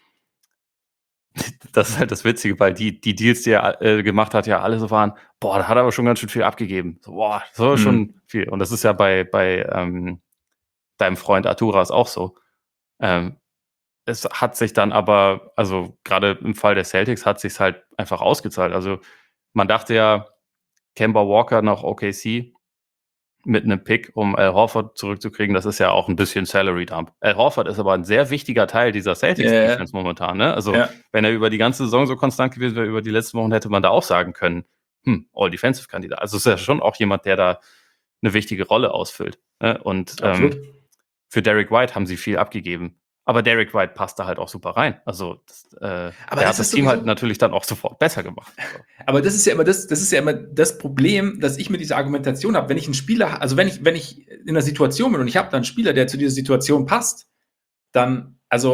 das Witzige, weil die Deals, die er gemacht hat, ja alle so waren, boah, da hat er aber schon ganz schön viel abgegeben. So, boah, das war schon viel. Und das ist ja bei deinem Freund Arturas auch so. Es hat sich dann aber, also gerade im Fall der Celtics, hat sich halt einfach ausgezahlt. Also man dachte ja, Kemba Walker nach OKC mit einem Pick, um Al Horford zurückzukriegen, das ist ja auch ein bisschen Salary Dump. Al Horford ist aber ein sehr wichtiger Teil dieser Celtics-Defense momentan. Ne? Also wenn er über die ganze Saison so konstant gewesen wäre, über die letzten Wochen, hätte man da auch sagen können, All-Defensive-Kandidat. Also ist ja schon auch jemand, der da eine wichtige Rolle ausfüllt. Ne? Und für Derek White haben sie viel abgegeben. Aber Derek White passt da halt auch super rein. Also er hat das Team halt natürlich dann auch sofort besser gemacht. Also. Aber das ist ja immer das Problem, dass ich mit dieser Argumentation habe. Wenn ich einen Spieler, also wenn ich in einer Situation bin und ich habe dann einen Spieler, der zu dieser Situation passt, dann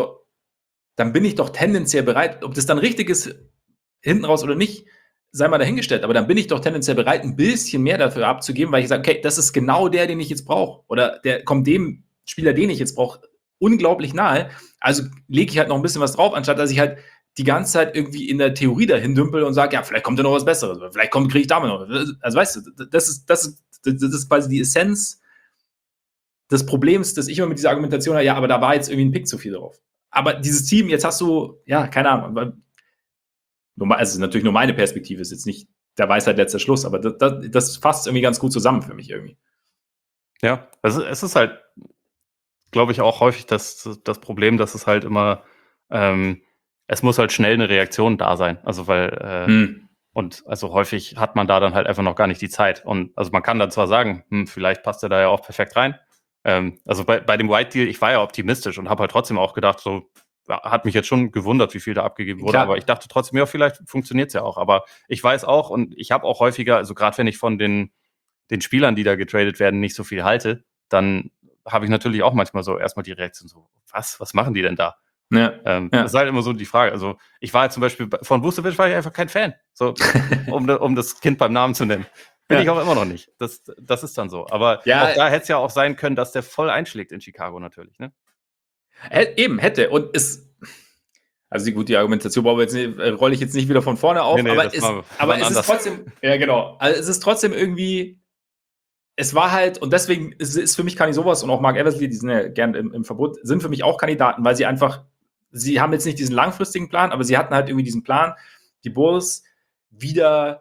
bin ich doch tendenziell bereit, ob das dann richtig ist, hinten raus oder nicht, sei mal dahingestellt. Aber dann bin ich doch tendenziell bereit, ein bisschen mehr dafür abzugeben, weil ich sage, okay, das ist genau der, den ich jetzt brauche. Oder der kommt dem Spieler, den ich jetzt brauche, unglaublich nahe. Also lege ich halt noch ein bisschen was drauf, anstatt dass ich halt die ganze Zeit irgendwie in der Theorie dahin dümpel und sage, ja, vielleicht kommt ja noch was Besseres, vielleicht kriege ich damit noch. Also weißt du, das ist quasi die Essenz des Problems, dass ich immer mit dieser Argumentation habe, ja, aber da war jetzt irgendwie ein Pick zu viel drauf. Aber dieses Team, jetzt hast du, ja, keine Ahnung, also es ist natürlich nur meine Perspektive, ist jetzt nicht der Weisheit letzter Schluss, aber das fasst irgendwie ganz gut zusammen für mich irgendwie. Ja, also es ist halt, glaube ich, auch häufig das Problem, dass es halt immer, es muss halt schnell eine Reaktion da sein. Also weil, und also häufig hat man da dann halt einfach noch gar nicht die Zeit. Und also man kann dann zwar sagen, vielleicht passt er da ja auch perfekt rein. Also bei dem White Deal, ich war ja optimistisch und habe halt trotzdem auch gedacht, so, hat mich jetzt schon gewundert, wie viel da abgegeben wurde, aber ich dachte trotzdem, ja, vielleicht funktioniert es ja auch. Aber ich weiß auch und ich habe auch häufiger, also gerade wenn ich von den Spielern, die da getradet werden, nicht so viel halte, dann habe ich natürlich auch manchmal so erstmal die Reaktion so, was machen die denn da? Das ist halt immer so die Frage. Also ich war jetzt zum Beispiel von Vucevic war ich einfach kein Fan, so, um das Kind beim Namen zu nennen. Bin ich auch immer noch nicht. Das ist dann so. Aber auch da hätte es ja auch sein können, dass der voll einschlägt in Chicago natürlich. Ne? Eben, hätte. Und also die Argumentation rolle ich jetzt nicht wieder von vorne auf, aber es ist trotzdem, ja genau, also es ist trotzdem irgendwie, es war halt, und deswegen ist für mich Kani sowas und auch Mark Eversley, die sind ja gern im Verbund, sind für mich auch Kandidaten, weil sie haben jetzt nicht diesen langfristigen Plan, aber sie hatten halt irgendwie diesen Plan, die Bulls wieder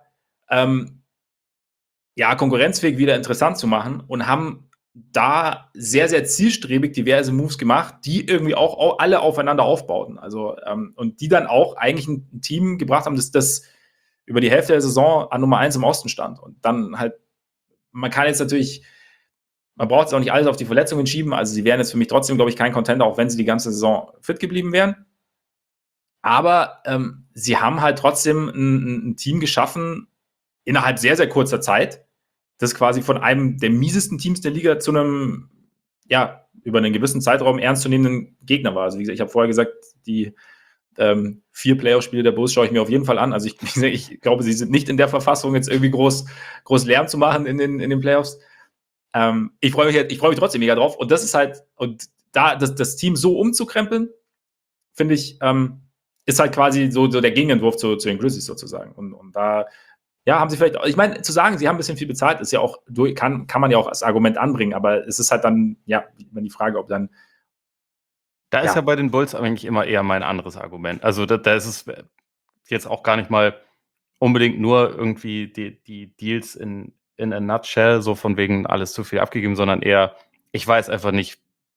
konkurrenzfähig, wieder interessant zu machen und haben da sehr, sehr zielstrebig diverse Moves gemacht, die irgendwie auch alle aufeinander aufbauten. Also, und die dann auch eigentlich ein Team gebracht haben, das über die Hälfte der Saison an Nummer 1 im Osten stand. Und dann halt, man kann jetzt natürlich, man braucht jetzt auch nicht alles auf die Verletzungen schieben. Also, sie wären jetzt für mich trotzdem, glaube ich, kein Contender, auch wenn sie die ganze Saison fit geblieben wären. Aber sie haben halt trotzdem ein Team geschaffen, innerhalb sehr, sehr kurzer Zeit, das quasi von einem der miesesten Teams der Liga zu einem, über einen gewissen Zeitraum ernstzunehmenden Gegner war. Also wie gesagt, ich habe vorher gesagt, die 4 Playoff-Spiele der Bulls schaue ich mir auf jeden Fall an. Also ich glaube, sie sind nicht in der Verfassung, jetzt irgendwie groß Lärm zu machen in den Playoffs. Ich freue mich trotzdem mega drauf. Und das ist halt, und da das Team so umzukrempeln, finde ich, ist halt quasi so der Gegenentwurf zu den Grizzlies sozusagen. Und da haben sie vielleicht, ich meine, zu sagen, sie haben ein bisschen viel bezahlt, ist ja auch, kann man ja auch als Argument anbringen, aber es ist halt dann, immer die Frage, ob dann. Da ist ja bei den Bulls eigentlich immer eher mein anderes Argument. Also da ist es jetzt auch gar nicht mal unbedingt nur irgendwie die Deals in a nutshell, so von wegen alles zu viel abgegeben, sondern eher, ich weiß einfach nicht,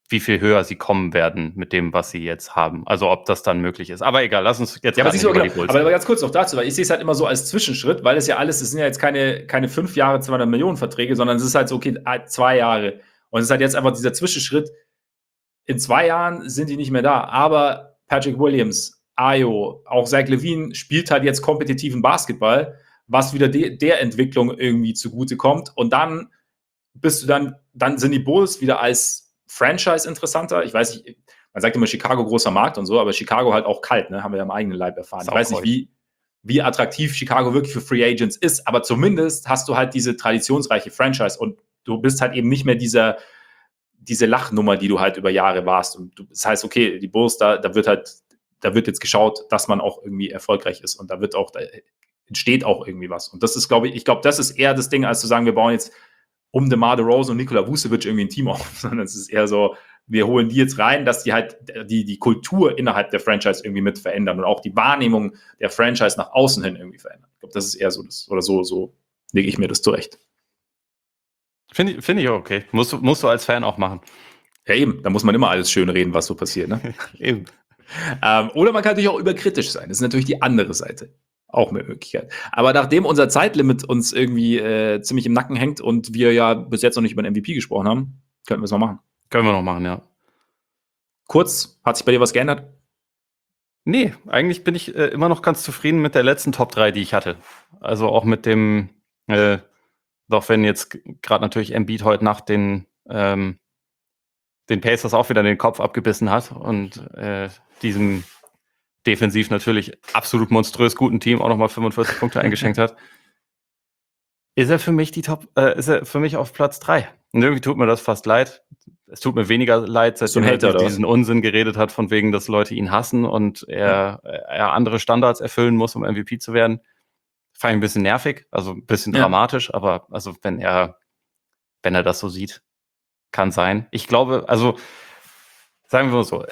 wie viel höher sie kommen werden mit dem, was sie jetzt haben. Also ob das dann möglich ist. Aber egal, lass uns jetzt aber nicht über die Bulls. Aber ganz kurz noch dazu, weil ich sehe es halt immer so als Zwischenschritt, weil es sind ja jetzt keine 5 Jahre 200 Millionen Verträge, sondern es ist halt so, okay, 2 Jahre. Und es ist halt jetzt einfach dieser Zwischenschritt. In 2 Jahren sind die nicht mehr da. Aber Patrick Williams, Ayo, auch Zach LaVine spielt halt jetzt kompetitiven Basketball, was wieder der Entwicklung irgendwie zugutekommt. Und dann dann sind die Bulls wieder als Franchise interessanter. Ich weiß nicht, man sagt immer Chicago großer Markt und so, aber Chicago halt auch kalt, ne? Haben wir ja im eigenen Leib erfahren. Ich weiß nicht, wie attraktiv Chicago wirklich für Free Agents ist, aber zumindest hast du halt diese traditionsreiche Franchise und du bist halt eben nicht mehr diese Lachnummer, die du halt über Jahre warst. Und das heißt, okay, die Bulls, da wird jetzt geschaut, dass man auch irgendwie erfolgreich ist und da entsteht auch irgendwie was. Und das ist, glaube ich, das ist eher das Ding, als zu sagen, wir bauen jetzt um DeMar DeRozan und Nikola Vucevic irgendwie ein Team auf, sondern es ist eher so, wir holen die jetzt rein, dass die halt die Kultur innerhalb der Franchise irgendwie mit verändern und auch die Wahrnehmung der Franchise nach außen hin irgendwie verändern. Ich glaube, das ist eher so so lege ich mir das zurecht. Finde ich auch okay. Musst du als Fan auch machen. Ja, eben. Da muss man immer alles schön reden, was so passiert, ne? Eben. Oder man kann natürlich auch überkritisch sein. Das ist natürlich die andere Seite. Auch eine Möglichkeit. Aber nachdem unser Zeitlimit uns irgendwie ziemlich im Nacken hängt und wir ja bis jetzt noch nicht über den MVP gesprochen haben, könnten wir es noch machen. Können wir noch machen, ja. Kurz, hat sich bei dir was geändert? Nee, eigentlich bin ich immer noch ganz zufrieden mit der letzten Top 3, die ich hatte. Also auch mit dem, doch wenn jetzt gerade natürlich Embiid heute Nacht den Pacers auch wieder den Kopf abgebissen hat und diesem defensiv natürlich absolut monströs guten Team auch nochmal 45 Punkte eingeschenkt hat, ist er für mich auf Platz 3. Und irgendwie tut mir das fast leid. Es tut mir weniger leid, seitdem er diesen Unsinn geredet hat, von wegen, dass Leute ihn hassen und er andere Standards erfüllen muss, um MVP zu werden. Fand ich ein bisschen nervig, also ein bisschen dramatisch, aber also wenn er das so sieht, kann sein. Ich glaube, also sagen wir mal so,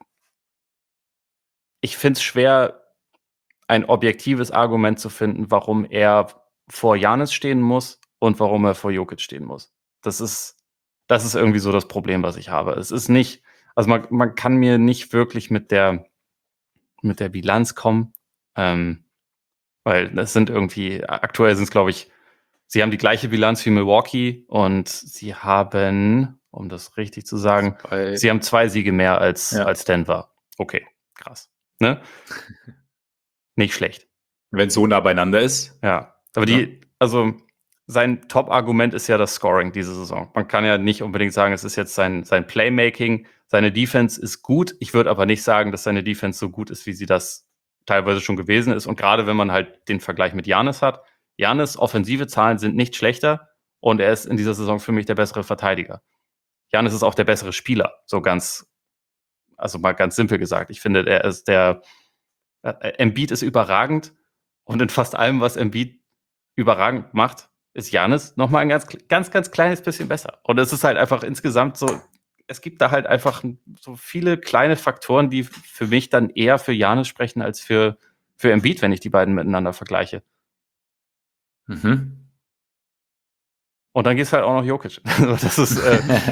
ich finde es schwer, ein objektives Argument zu finden, warum er vor Giannis stehen muss und warum er vor Jokic stehen muss. Das ist irgendwie so das Problem, was ich habe. Es ist nicht, also man kann mir nicht wirklich mit der Bilanz kommen, weil das sind irgendwie, aktuell sind es, glaube ich, sie haben die gleiche Bilanz wie Milwaukee und sie haben, um das richtig zu sagen, sie haben 2 Siege mehr als Denver. Okay, krass. Ne? Nicht schlecht. Wenn es so nah beieinander ist. Ja, aber also sein Top-Argument ist ja das Scoring diese Saison. Man kann ja nicht unbedingt sagen, es ist jetzt sein Playmaking. Seine Defense ist gut. Ich würde aber nicht sagen, dass seine Defense so gut ist, wie sie das teilweise schon gewesen ist. Und gerade wenn man halt den Vergleich mit Giannis hat. Giannis' offensive Zahlen sind nicht schlechter und er ist in dieser Saison für mich der bessere Verteidiger. Giannis ist auch der bessere Spieler, also mal ganz simpel gesagt. Ich finde, er ist Embiid ist überragend und in fast allem, was Embiid überragend macht, ist Giannis nochmal ein ganz, ganz kleines bisschen besser. Und es ist halt einfach insgesamt so, es gibt da halt einfach so viele kleine Faktoren, die für mich dann eher für Giannis sprechen als für Embiid, wenn ich die beiden miteinander vergleiche. Mhm. Und dann geht's halt auch noch Jokic. Das ist,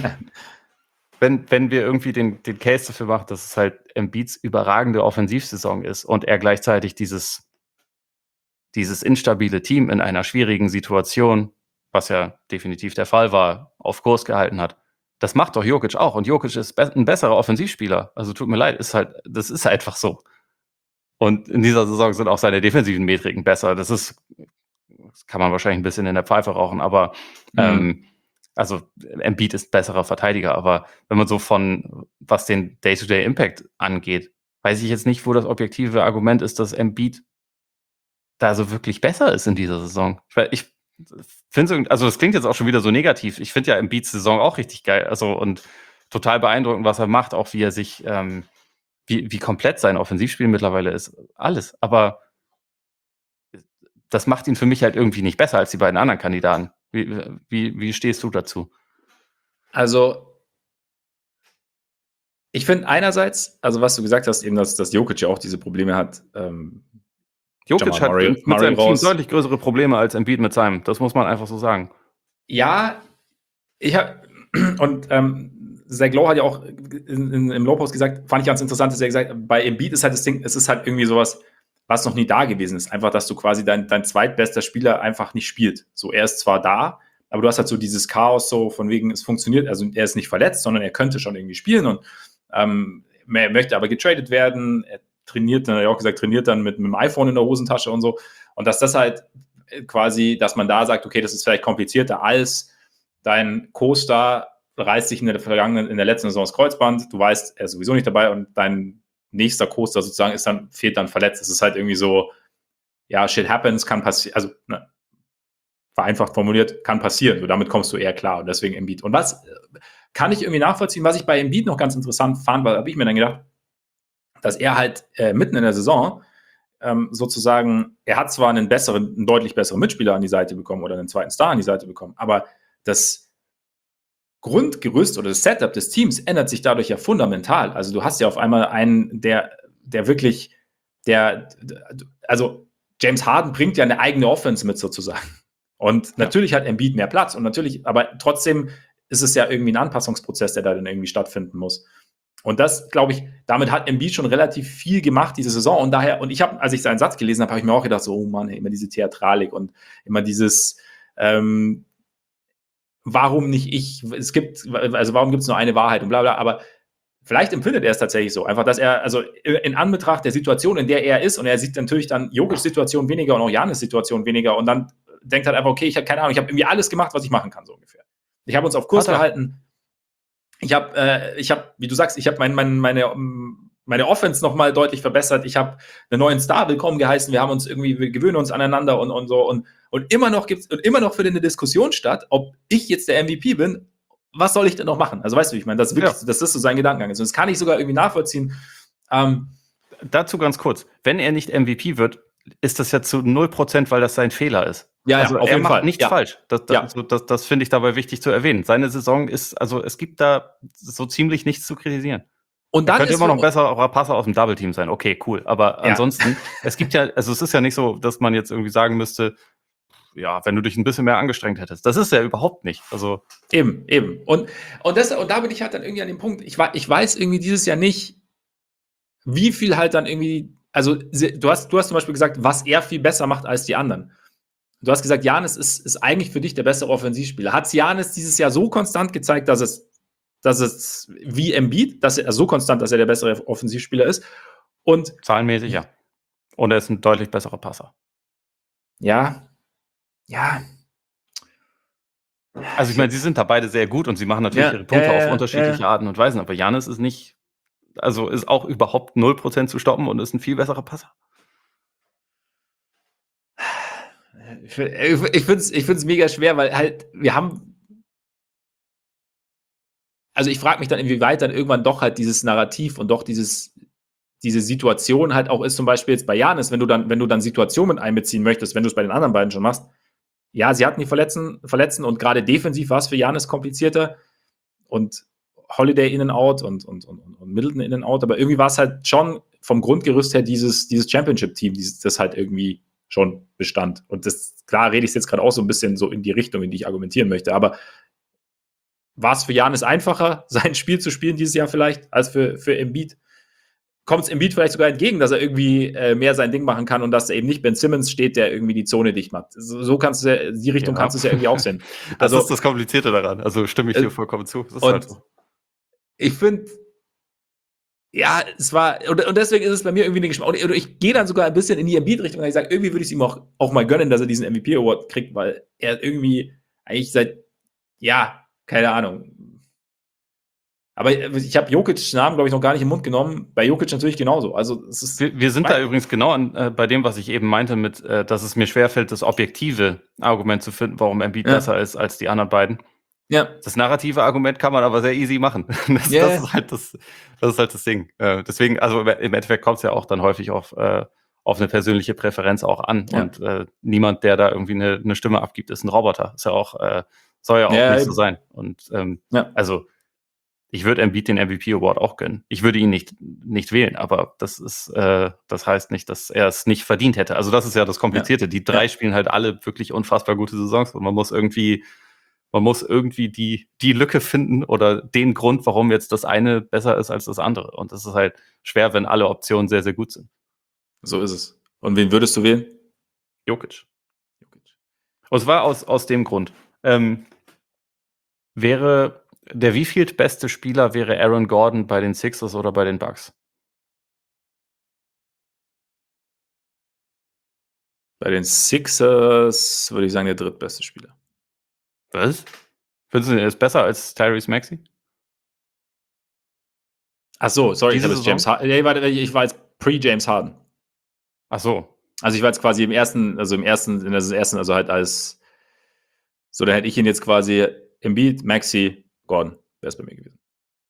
wenn wir irgendwie den Case dafür machen, dass es halt Embiids überragende Offensivsaison ist und er gleichzeitig dieses instabile Team in einer schwierigen Situation, was ja definitiv der Fall war, auf Kurs gehalten hat. Das macht doch Jokic auch. Und Jokic ist ein besserer Offensivspieler. Also tut mir leid, das ist einfach so. Und in dieser Saison sind auch seine defensiven Metriken besser. Das kann man wahrscheinlich ein bisschen in der Pfeife rauchen, aber also Embiid ist besserer Verteidiger. Aber wenn man so was den Day-to-Day-Impact angeht, weiß ich jetzt nicht, wo das objektive Argument ist, dass Embiid da so wirklich besser ist in dieser Saison. Ich finde, also das klingt jetzt auch schon wieder so negativ. Ich finde ja Embiids Saison auch richtig geil. Also und total beeindruckend, was er macht, auch wie er sich, wie komplett sein Offensivspiel mittlerweile ist. Alles. Aber das macht ihn für mich halt irgendwie nicht besser als die beiden anderen Kandidaten. Wie stehst du dazu? Also, ich finde einerseits, also was du gesagt hast, eben, dass Jokic ja auch diese Probleme hat. Jokic hat mit seinem Team deutlich größere Probleme als Embiid mit seinem. Das muss man einfach so sagen. Ja, Zach Lowe hat ja auch im Low-Post gesagt, fand ich ganz interessant, dass er gesagt hat, bei Embiid ist halt das Ding, es ist halt irgendwie sowas, was noch nie da gewesen ist. Einfach, dass du quasi dein zweitbester Spieler einfach nicht spielt. So, er ist zwar da, aber du hast halt so dieses Chaos so von wegen, es funktioniert, also er ist nicht verletzt, sondern er könnte schon irgendwie spielen und er möchte aber getradet werden. Er trainiert, dann hat er auch gesagt, trainiert dann mit einem iPhone in der Hosentasche und so. Und dass das halt quasi, dass man da sagt, okay, das ist vielleicht komplizierter als dein Co-Star reißt sich in der letzten Saison das Kreuzband, du weißt, er ist sowieso nicht dabei und dein nächster Co-Star sozusagen fehlt dann verletzt. Es ist halt irgendwie so, ja, shit happens, kann passieren, also vereinfacht formuliert, kann passieren. So, damit kommst du eher klar und deswegen Embiid. Und was kann ich irgendwie nachvollziehen, was ich bei Embiid noch ganz interessant fand, weil habe ich mir dann gedacht, dass er halt mitten in der Saison sozusagen, er hat zwar einen deutlich besseren Mitspieler an die Seite bekommen oder einen zweiten Star an die Seite bekommen, aber das Grundgerüst oder das Setup des Teams ändert sich dadurch ja fundamental. Also du hast ja auf einmal einen, der wirklich, also James Harden bringt ja eine eigene Offense mit sozusagen. Und natürlich hat Embiid mehr Platz und natürlich, aber trotzdem ist es ja irgendwie ein Anpassungsprozess, der da dann irgendwie stattfinden muss. Und das, glaube ich, damit hat Embiid schon relativ viel gemacht diese Saison und daher, und ich habe, als ich seinen Satz gelesen habe, habe ich mir auch gedacht, so, oh Mann, immer diese Theatralik und immer dieses, warum nicht ich, warum gibt es nur eine Wahrheit und bla bla, aber vielleicht empfindet er es tatsächlich so, einfach, dass er, also in Anbetracht der Situation, in der er ist, und er sieht natürlich dann Jokic's Situation weniger und auch Giannis Situation weniger und dann denkt halt einfach, okay, ich habe keine Ahnung, ich habe irgendwie alles gemacht, was ich machen kann, so ungefähr. Ich habe uns auf Kurs gehalten, ich habe, wie du sagst, ich habe meine Offense nochmal deutlich verbessert. Ich habe einen neuen Star willkommen geheißen. Wir gewöhnen uns aneinander und so. Und immer noch findet eine Diskussion statt, ob ich jetzt der MVP bin. Was soll ich denn noch machen? Also weißt du, ich meine, das ist so sein Gedankengang. Und das kann ich sogar irgendwie nachvollziehen. Dazu ganz kurz. Wenn er nicht MVP wird, ist das ja zu 0%, weil das sein Fehler ist. Ja, also auf er jeden macht Fall. nichts falsch. Das finde ich dabei wichtig zu erwähnen. Seine Saison ist, also es gibt da so ziemlich nichts zu kritisieren. Und dann könnte immer noch ein besserer Passer aus dem Double-Team sein. Okay, cool. Aber ansonsten, es gibt ja, also es ist ja nicht so, dass man jetzt irgendwie sagen müsste, ja, wenn du dich ein bisschen mehr angestrengt hättest. Das ist ja überhaupt nicht. Also Eben. Und da bin ich halt dann irgendwie an dem Punkt, ich weiß irgendwie dieses Jahr nicht, wie viel halt dann irgendwie, also du hast zum Beispiel gesagt, was er viel besser macht als die anderen. Du hast gesagt, Giannis ist eigentlich für dich der bessere Offensivspieler. Hat Giannis dieses Jahr so konstant gezeigt, dass es wie Embiid, dass er so konstant, dass er der bessere Offensivspieler ist? Und zahlenmäßig, ja. Und er ist ein deutlich besserer Passer. Ja. Also ich meine, sie sind da beide sehr gut und sie machen natürlich ihre Punkte auf unterschiedliche Arten und Weisen, aber Giannis ist nicht, also ist auch überhaupt 0% zu stoppen und ist ein viel besserer Passer. Ich finde es mega schwer, weil halt, also ich frage mich dann, inwieweit dann irgendwann doch halt dieses Narrativ und doch diese Situation halt auch ist, zum Beispiel jetzt bei Giannis, wenn du dann Situationen mit einbeziehen möchtest, wenn du es bei den anderen beiden schon machst. Ja, sie hatten die Verletzten und gerade defensiv war es für Giannis komplizierter und Holiday in and out und Middleton in and out, aber irgendwie war es halt schon vom Grundgerüst her dieses Championship-Team, das halt irgendwie schon bestand. Und das, klar, rede ich jetzt gerade auch so ein bisschen so in die Richtung, in die ich argumentieren möchte, aber war es für Giannis einfacher, sein Spiel zu spielen dieses Jahr vielleicht, als für Embiid? Kommt es Embiid vielleicht sogar entgegen, dass er irgendwie mehr sein Ding machen kann und dass er eben nicht Ben Simmons steht, der irgendwie die Zone dicht macht. So kannst du ja, die Richtung kannst du es ja irgendwie auch sehen. Das ist das Komplizierte daran. Also stimme ich dir vollkommen zu. Das ist und halt so. Ich finde, ja, es war, und deswegen ist es bei mir irgendwie eine Geschmack. Oder ich gehe dann sogar ein bisschen in die Embiid-Richtung und ich sage, irgendwie würde ich es ihm auch mal gönnen, dass er diesen MVP-Award kriegt, weil er irgendwie eigentlich keine Ahnung. Aber ich habe Jokic's Namen, glaube ich, noch gar nicht im Mund genommen. Bei Jokic natürlich genauso. Also es ist wir sind da übrigens genau bei dem, was ich eben meinte, mit, dass es mir schwerfällt, das objektive Argument zu finden, warum Embiid besser ist als die anderen beiden. Ja. Das narrative Argument kann man aber sehr easy machen. Das ist halt das Ding. Deswegen, also im Endeffekt kommt es ja auch dann häufig auf eine persönliche Präferenz auch an. Ja. Und niemand, der da irgendwie eine Stimme abgibt, ist ein Roboter. Ist ja auch, soll ja auch nicht so sein. Und also ich würde Embiid den MVP-Award auch gönnen. Ich würde ihn nicht wählen, aber das heißt nicht, dass er es nicht verdient hätte. Also das ist ja das Komplizierte. Die drei spielen halt alle wirklich unfassbar gute Saisons und man muss man muss irgendwie die Lücke finden oder den Grund, warum jetzt das eine besser ist als das andere. Und das ist halt schwer, wenn alle Optionen sehr, sehr gut sind. So ist es. Und wen würdest du wählen? Jokic. Und zwar aus dem Grund. Wäre der wievielt beste Spieler wäre Aaron Gordon bei den Sixers oder bei den Bucks? Bei den Sixers würde ich sagen, der drittbeste Spieler. Was? Findest du, er ist besser als Tyrese Maxey? Ach so, sorry, ich Diese habe jetzt James Saison? Harden. Nee, warte, ich war jetzt pre-James Harden. Ach so. Also ich war jetzt quasi in der ersten, also halt als, so, da hätte ich ihn jetzt quasi Embiid, Maxey, Gordon, wäre es bei mir gewesen.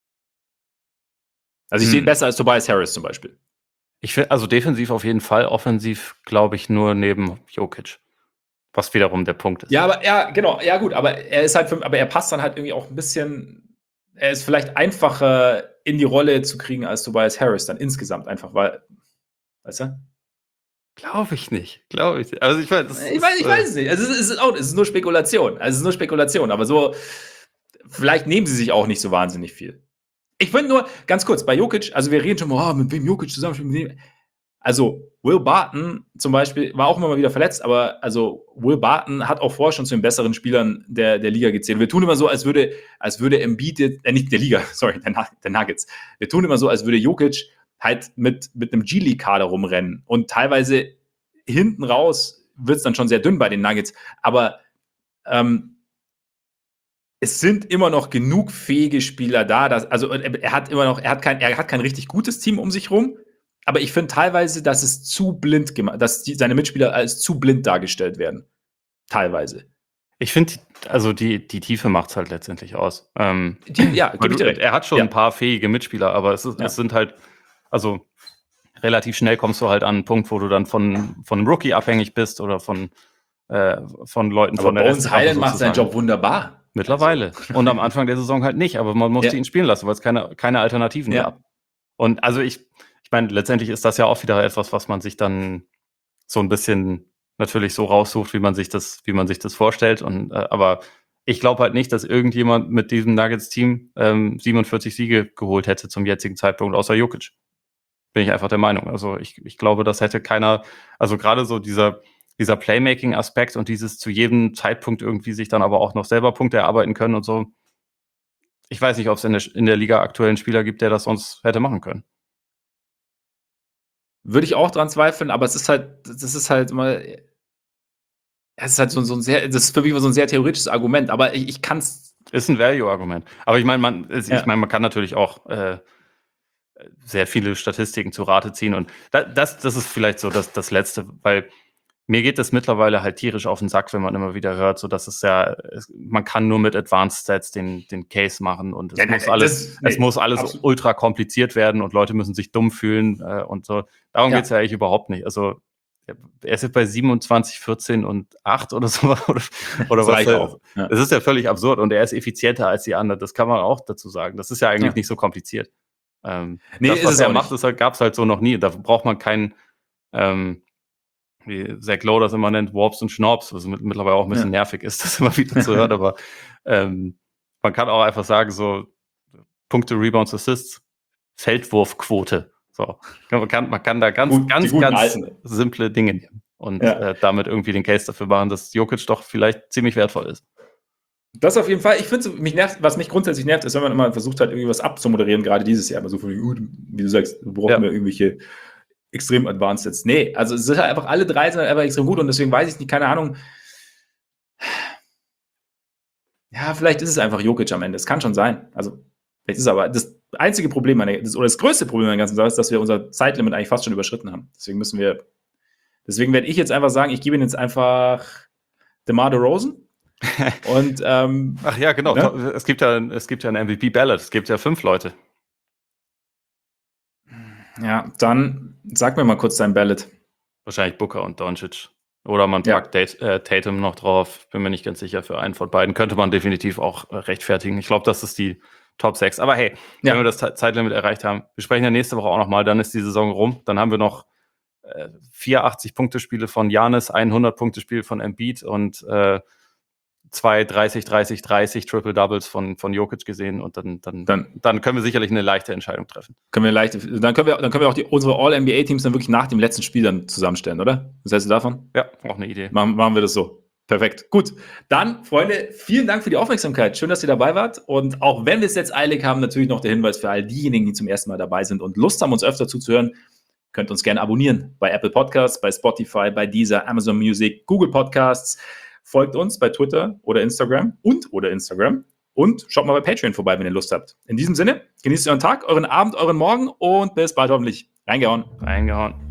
Also ich sehe ihn besser als Tobias Harris zum Beispiel. Ich finde, also defensiv auf jeden Fall, offensiv glaube ich nur neben Jokic. Was wiederum der Punkt ist. Ja, aber ja, genau, ja gut, aber er ist halt, aber er passt dann halt irgendwie auch ein bisschen, er ist vielleicht einfacher in die Rolle zu kriegen als Tobias Harris dann insgesamt einfach, weil, weißt du? Glaube ich nicht. Also ich weiß es nicht. Es ist nur Spekulation. Also es ist nur Spekulation, aber so, vielleicht nehmen sie sich auch nicht so wahnsinnig viel. Ich finde nur, ganz kurz, bei Jokic, also wir reden schon mal, mit wem Jokic zusammenspielt. Also Will Barton zum Beispiel war auch immer mal wieder verletzt, aber also Will Barton hat auch vorher schon zu den besseren Spielern der Liga gezählt. Wir tun immer so, als würde Embiid, nicht der Liga, sorry, der Nuggets. Wir tun immer so, als würde Jokic halt mit einem G-League-Kader rumrennen. Und teilweise hinten raus wird es dann schon sehr dünn bei den Nuggets. Aber es sind immer noch genug fähige Spieler da. Er hat kein richtig gutes Team um sich rum. Aber ich finde teilweise, dass es zu blind gemacht, dass seine Mitspieler als zu blind dargestellt werden. Teilweise. Ich finde, also die Tiefe macht es halt letztendlich aus. Ja, gebe ich dir recht. Er hat schon ein paar fähige Mitspieler, aber es sind halt, also relativ schnell kommst du halt an einen Punkt, wo du dann von einem Rookie abhängig bist oder von Leuten aber von der Bones Hyland macht seinen Job wunderbar. Mittlerweile. Also. Und am Anfang der Saison halt nicht, aber man musste ihn spielen lassen, weil es keine Alternativen gab. Und also ich meine, letztendlich ist das ja auch wieder etwas, was man sich dann so ein bisschen natürlich so raussucht, wie man sich das vorstellt. Und aber ich glaube halt nicht, dass irgendjemand mit diesem Nuggets-Team 47 Siege geholt hätte zum jetzigen Zeitpunkt, außer Jokic. Bin ich einfach der Meinung. Also ich glaube, das hätte keiner, also gerade so dieser Playmaking-Aspekt und dieses zu jedem Zeitpunkt irgendwie sich dann aber auch noch selber Punkte erarbeiten können und so. Ich weiß nicht, ob es in der Liga aktuell einen Spieler gibt, der das sonst hätte machen können. Würde ich auch dran zweifeln, aber das ist halt so ein sehr, das ist für mich so ein sehr theoretisches Argument, aber ich kann es. Ist ein Value-Argument. Aber ich meine, man kann natürlich auch sehr viele Statistiken zu Rate ziehen und das ist vielleicht so das Letzte, weil mir geht das mittlerweile halt tierisch auf den Sack, wenn man immer wieder hört, so dass man kann nur mit Advanced Stats den Case machen und es muss alles absolut ultra kompliziert werden und Leute müssen sich dumm fühlen und so. Darum geht es ja eigentlich überhaupt nicht. Also er ist jetzt bei 27, 14 und 8 oder so. Oder was. Auch. Ja. Das ist ja völlig absurd und er ist effizienter als die anderen. Das kann man auch dazu sagen. Das ist ja eigentlich nicht so kompliziert. Das, was er macht, gab es halt so noch nie. Da braucht man keinen wie Zach Lowe das immer nennt, Warps und Schnorps, was mittlerweile auch ein bisschen nervig ist, das immer wieder zu hören, aber man kann auch einfach sagen, so Punkte, Rebounds, Assists, Feldwurfquote. So. Man kann da ganz simple Dinge nehmen und damit irgendwie den Case dafür machen, dass Jokic doch vielleicht ziemlich wertvoll ist. Das auf jeden Fall. Ich finde, was mich grundsätzlich nervt, ist, wenn man immer versucht hat, irgendwie was abzumoderieren, gerade dieses Jahr. Aber so wie du sagst, brauchen wir irgendwelche extrem advanced jetzt. Nee, also es sind halt einfach, alle drei sind halt einfach extrem gut und deswegen weiß ich nicht, keine Ahnung. Ja, vielleicht ist es einfach Jokic am Ende. Es kann schon sein. Also, vielleicht ist es aber das einzige Problem, oder das größte Problem an der ganzen Sache ist, dass wir unser Zeitlimit eigentlich fast schon überschritten haben. Deswegen werde ich jetzt einfach sagen, ich gebe ihn jetzt einfach DeMar DeRozan. Und, ach ja, genau. Ne? Es gibt ja ein MVP-Ballot. Es gibt ja 5 Leute. Ja, dann sag mir mal kurz dein Ballot. Wahrscheinlich Booker und Doncic. Oder man packt Tatum noch drauf. Bin mir nicht ganz sicher, für einen von beiden. Könnte man definitiv auch rechtfertigen. Ich glaube, das ist die Top 6. Aber hey, wenn wir das Zeitlimit erreicht haben, wir sprechen ja nächste Woche auch nochmal, dann ist die Saison rum. Dann haben wir noch 84 Punktespiele von Giannis, 100 Punktespiel von Embiid und 2 30 Triple-Doubles von Jokic gesehen und dann können wir sicherlich eine leichte Entscheidung treffen. Dann können wir auch unsere All-NBA-Teams dann wirklich nach dem letzten Spiel dann zusammenstellen, oder? Was hältst du davon? Ja, auch eine Idee. Machen wir das so. Perfekt. Gut. Dann, Freunde, vielen Dank für die Aufmerksamkeit. Schön, dass ihr dabei wart. Und auch wenn wir es jetzt eilig haben, natürlich noch der Hinweis für all diejenigen, die zum ersten Mal dabei sind und Lust haben, uns öfter zuzuhören, könnt uns gerne abonnieren bei Apple Podcasts, bei Spotify, bei Deezer, Amazon Music, Google Podcasts. Folgt uns bei Twitter oder Instagram und schaut mal bei Patreon vorbei, wenn ihr Lust habt. In diesem Sinne, genießt euren Tag, euren Abend, euren Morgen und bis bald hoffentlich. Reingehauen.